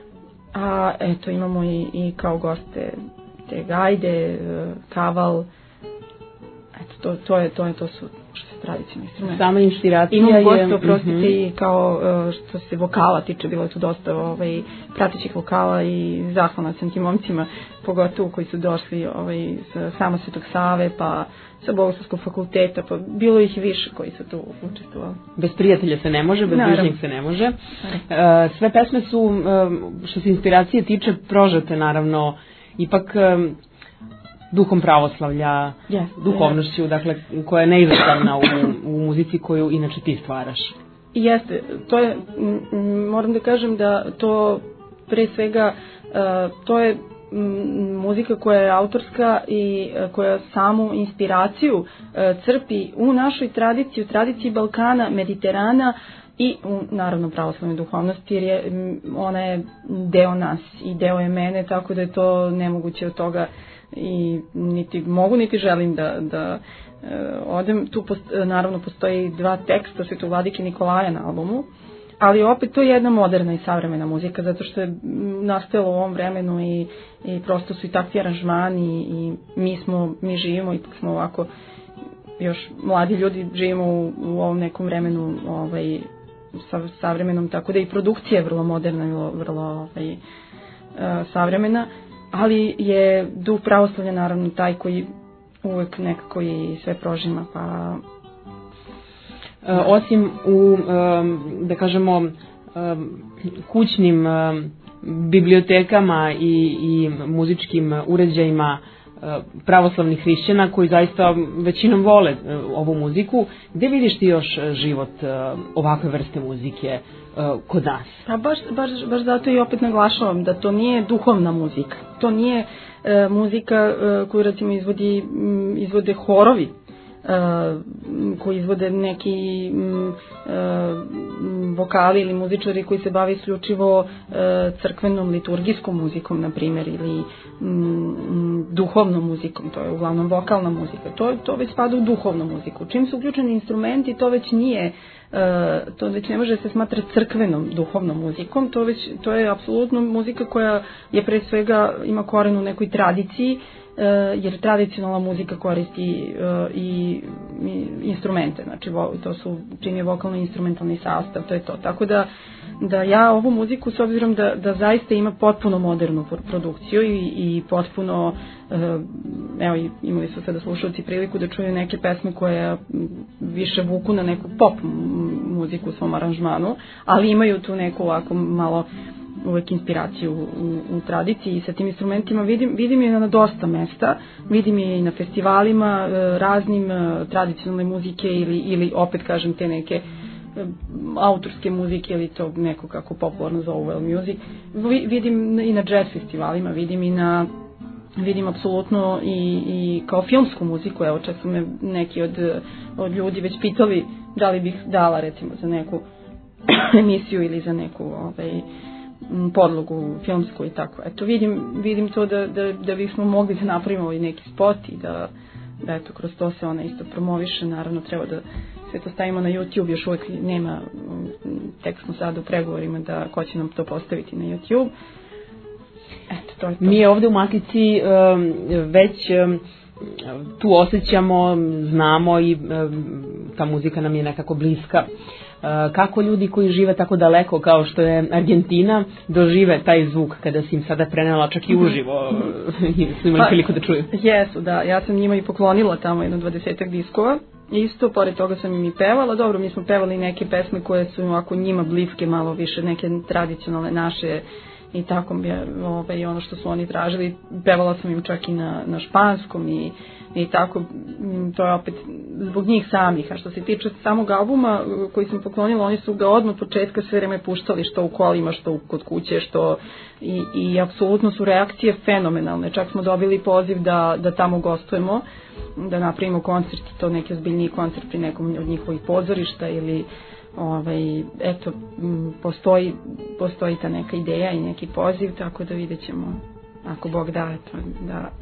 [SPEAKER 3] a eto imamo i, i kao goste te gajde, uh, kaval, eto to, to je to je to su tradicionalni instrumenti.
[SPEAKER 2] Sama inspiracija je...
[SPEAKER 3] Imamo goste, oprostite, uh-huh. i kao što se vokala tiče, bilo je tu dosta ovaj, pratećih vokala i zahvalna sam tim momcima, pogotovo koji su došli ovaj, sa Samo Svetog Save, pa sa Bogoslovskog fakulteta, pa bilo ih više koji su tu učestvovali.
[SPEAKER 2] Bez prijatelja se ne može, bez bližnjeg se ne može. Uh, sve pesme su, um, što se inspiracije tiče, prožete naravno, ipak... Um, duhom pravoslavlja, yes, duhovnošću, yes. Dakle, koja je neizostavna u, u muzici koju inače ti stvaraš.
[SPEAKER 3] Jeste, to je, m, moram da kažem da to pre svega, uh, to je m, muzika koja je autorska i uh, koja samu inspiraciju uh, crpi u našoj tradiciji, u tradiciji Balkana, Mediterana i u, naravno, pravoslavnoj duhovnosti, jer je, ona je deo nas i deo je mene, tako da je to nemoguće od toga i niti mogu, niti želim da, da e, odem. Tu post, naravno postoji dva teksta Svetovladike Nikolaja na albumu, ali opet to je jedna moderna i savremena muzika, zato što je nastajalo u ovom vremenu i, i prosto su i takvi aranžmani i mi smo, mi živimo, ipak smo ovako još mladi ljudi, živimo u, u ovom nekom vremenu ovaj, sa, savremenom, tako da i produkcija je vrlo moderna, vrlo, vrlo ovaj, savremena, ali je duh pravoslavlja naravno taj koji uvek nekako i sve prožima, pa...
[SPEAKER 2] E, osim u, da kažemo, kućnim bibliotekama i, i muzičkim uređajima pravoslavnih hrišćana koji zaista većinom vole ovu muziku, gde vidiš ti još život ovakve vrste muzike kod nas?
[SPEAKER 3] Pa baš, baš, baš zato i opet naglašavam da to nije duhovna muzika. To nije e, muzika e, koju recimo izvodi, m, izvode horovi, Uh, koji izvode neki um, uh, vokali ili muzičari koji se bave isključivo uh, crkvenom liturgijskom muzikom, na primjer, ili um, duhovnom muzikom, to je uglavnom vokalna muzika. To, to već spada u duhovnu muziku. Čim su uključeni instrumenti, to već nije, uh, to već ne može se smatrati crkvenom duhovnom muzikom, to, već, to je apsolutno muzika koja je pre svega ima koren u nekoj tradiciji, jer tradicionalna muzika koristi uh, i, i instrumente, znači vo, to su čim je vokalno instrumentalni sastav, to je to. Tako da, da ja ovu muziku, s obzirom da, da zaista ima potpuno modernu produkciju i, i potpuno, uh, evo imali su sada slušalci priliku da čuju neke pesme koje više vuku na neku pop muziku u svom aranžmanu, ali imaju tu neku ovako malo uvek inspiraciju u, u tradiciji i sa tim instrumentima vidim, vidim je na dosta mesta, vidim je i na festivalima raznim tradicionalne muzike ili, ili opet kažem te neke autorske muzike ili to neko kako popularno zovu world music, vidim i na jazz festivalima, vidim i na vidim apsolutno i, i kao filmsku muziku, evo čak su me neki od, od ljudi već pitali da li bih dala recimo za neku emisiju ili za neku ovaj, podlogu filmsku i tako. Eto, vidim, vidim to da, da, da bismo mogli da napravimo i neki spot i da, da eto, kroz to se ona isto promoviše. Naravno, treba da sve to stavimo na YouTube, još uvijek nema, tek smo sad u pregovorima da ko će nam to postaviti na YouTube. Eto, to je to.
[SPEAKER 2] Mi ovde u Matici um, već um, tu osjećamo, znamo i um, ta muzika nam je nekako bliska. Kako ljudi koji žive tako daleko kao što je Argentina dožive taj zvuk kada si im sada prenela čak i uživo i su imali priliku da čuju?
[SPEAKER 3] Jesu, da. Ja sam njima i poklonila tamo jedno dvadesetak diskova. Isto, pored toga sam im i pevala. Dobro, mi smo pevali neke pesme koje su ovako njima bliske, malo više neke tradicionalne naše i tako bi ovaj, ono što su oni tražili. Pevala sam im čak i na, na španskom i i tako, to je opet zbog njih samih. A što se tiče samog albuma koji sam poklonila, oni su ga odmah od početka sve vreme puštali, što u kolima, što kod kuće, što i, i apsolutno su reakcije fenomenalne. Čak smo dobili poziv da, da tamo gostujemo, da napravimo koncert, to neki ozbiljniji koncert pri nekom od njihovih pozorišta ili ovaj, eto, postoji, postoji ta neka ideja i neki poziv, tako da vidjet ćemo, ako Bog da, eto, da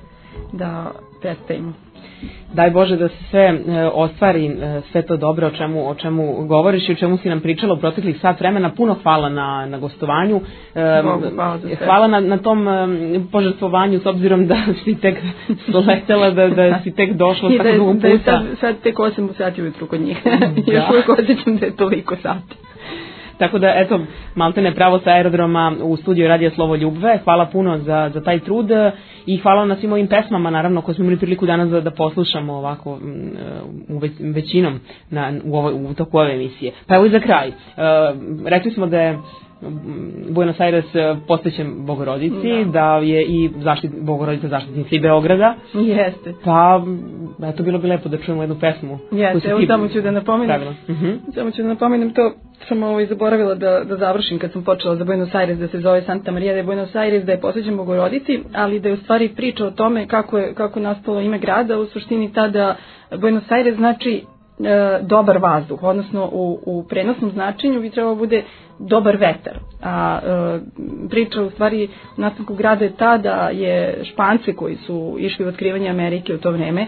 [SPEAKER 3] da predstavimo.
[SPEAKER 2] Daj Bože da se sve e, ostvari, e, sve to dobro o čemu, o čemu govoriš i o čemu si nam pričala u proteklih sat vremena. Puno hvala na, na gostovanju. E,
[SPEAKER 3] Bogu, hvala,
[SPEAKER 2] hvala na, na tom e, požrtvovanju, s obzirom da si tek sletela, da, da si tek došla
[SPEAKER 3] s
[SPEAKER 2] tako dugo puta.
[SPEAKER 3] Da je sad, sad tek osam sati ujutru kod njih. Još uvijek osjećam da je toliko sati.
[SPEAKER 2] Tako da, eto, maltene pravo sa aerodroma u studiju Radija Slovo Ljubve. Hvala puno za, za taj trud i hvala na svim ovim pesmama, naravno, koje smo imali priliku danas da, da poslušamo ovako u već, većinom na, u, ovoj, u toku ove emisije. Pa evo i za kraj. E, rekli smo da je Buenos Aires posvećen Bogorodici, da, da je i zaštit, Bogorodica zaštitnica i Beograda.
[SPEAKER 3] Jeste.
[SPEAKER 2] Pa, eto, bilo bi lepo da čujemo jednu pesmu.
[SPEAKER 3] Jeste, evo samo ću da napomenem. Uh-huh. Samo ću da napomenem to, sam ovaj zaboravila da, da završim kad sam počela za Buenos Aires, da se zove Santa Maria de Buenos Aires, da je posvećen Bogorodici, ali da je u stvari priča o tome kako je kako je nastalo ime grada, u suštini tada Buenos Aires znači dobar vazduh, odnosno u, u prenosnom značenju bi trebalo bude dobar vetar. A e, priča u stvari u nastanku grada je ta da je Špance koji su išli u otkrivanje Amerike u to vreme,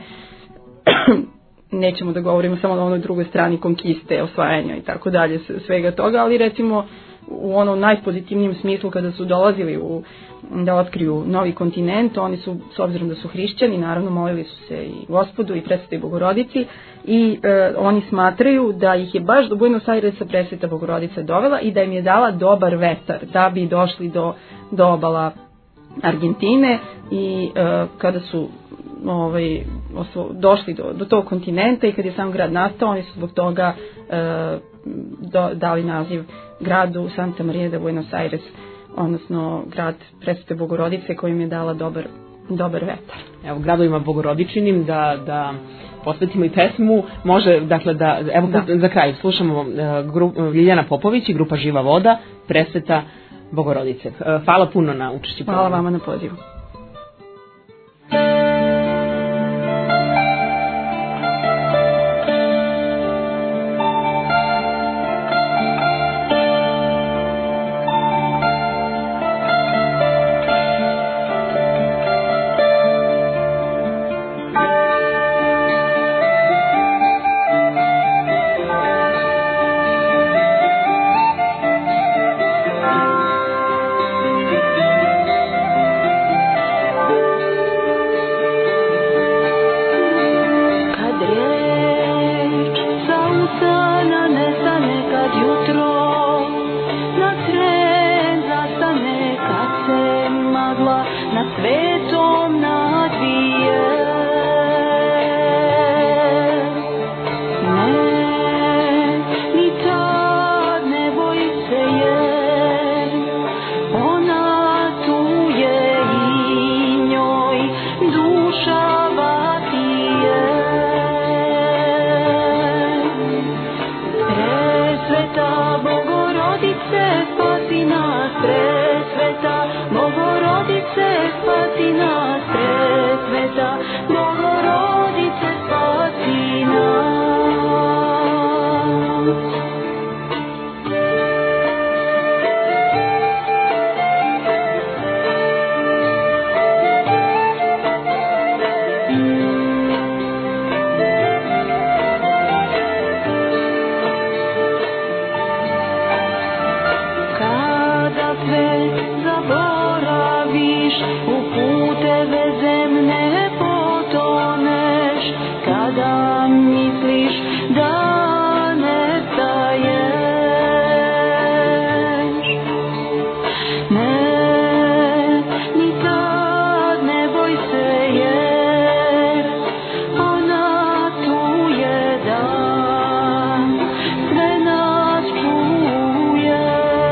[SPEAKER 3] nećemo da govorimo samo na onoj drugoj strani konkiste, osvajanja i tako dalje, svega toga, ali recimo u onom najpozitivnijem smislu kada su dolazili u, da otkriju novi kontinent, oni su, s obzirom da su hrišćani, naravno molili su se i Gospodu i Presvetoj Bogorodici i e, oni smatraju da ih je baš do Buenos Airesa Presveta Bogorodica dovela i da im je dala dobar vetar da bi došli do, do obala Argentine i e, kada su ovaj, osvo, došli do, do tog kontinenta i kad je sam grad nastao, oni su zbog toga e, do, dali naziv gradu Santa Maria de Buenos Aires, odnosno grad Presvete Bogorodice kojim je dala dobar, dobar vetar.
[SPEAKER 2] Evo, gradovima Bogorodičinim da, da posvetimo i pesmu, može, dakle, da, evo, da. Za kraj slušamo uh, grup, Ljiljana Popović i grupa Živa voda, Presveta Bogorodice. Uh, hvala puno na učešću.
[SPEAKER 3] Hvala vama na pozivu.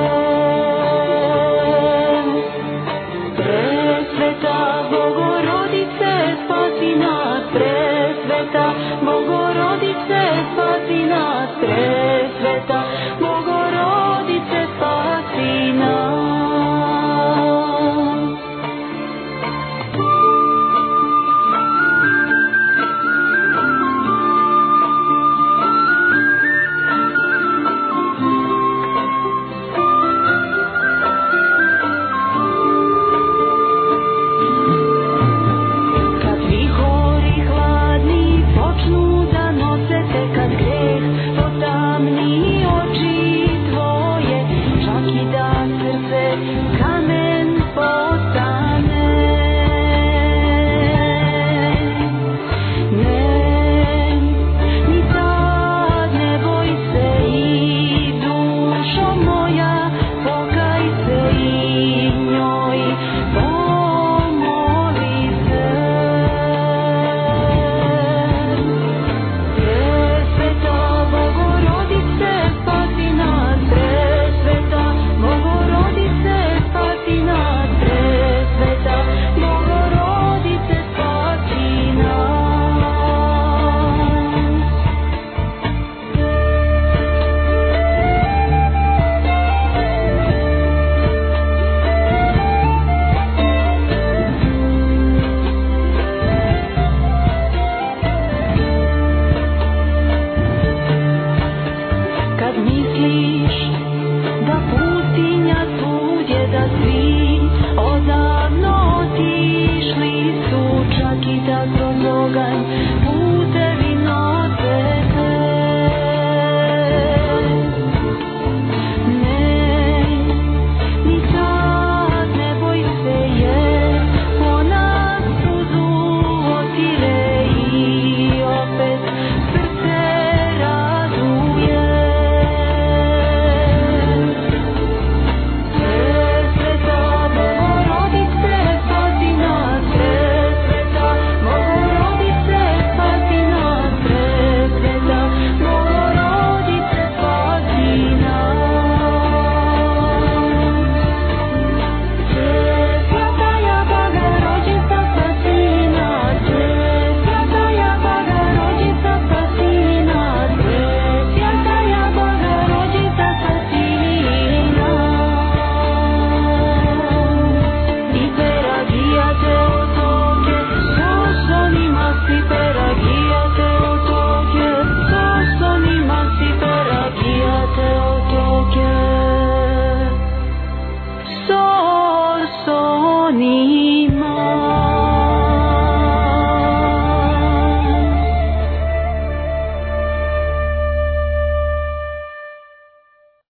[SPEAKER 5] Presveta Bogorodica misliš da pustinja svugdje, da svi odavno otišli su, čak i da kroz oganj putevi nose te. Ne, ni sad ne boj se, jer ona suzu otire i opet srce raduje. Sveta, Bogorodice, spasi nas, Sveta, Bogorodice, spasi nas, Sveta, Bogorodice, spasi nas. Svetaja Bogorodica, spasi nas, Svetaja Bogorodica, spasi nas, Svetaja Bogorodica, spasi nas. I peragijate otoke, sosonima si peragijate otoke, sosonima si peragijate otoke. Sosonima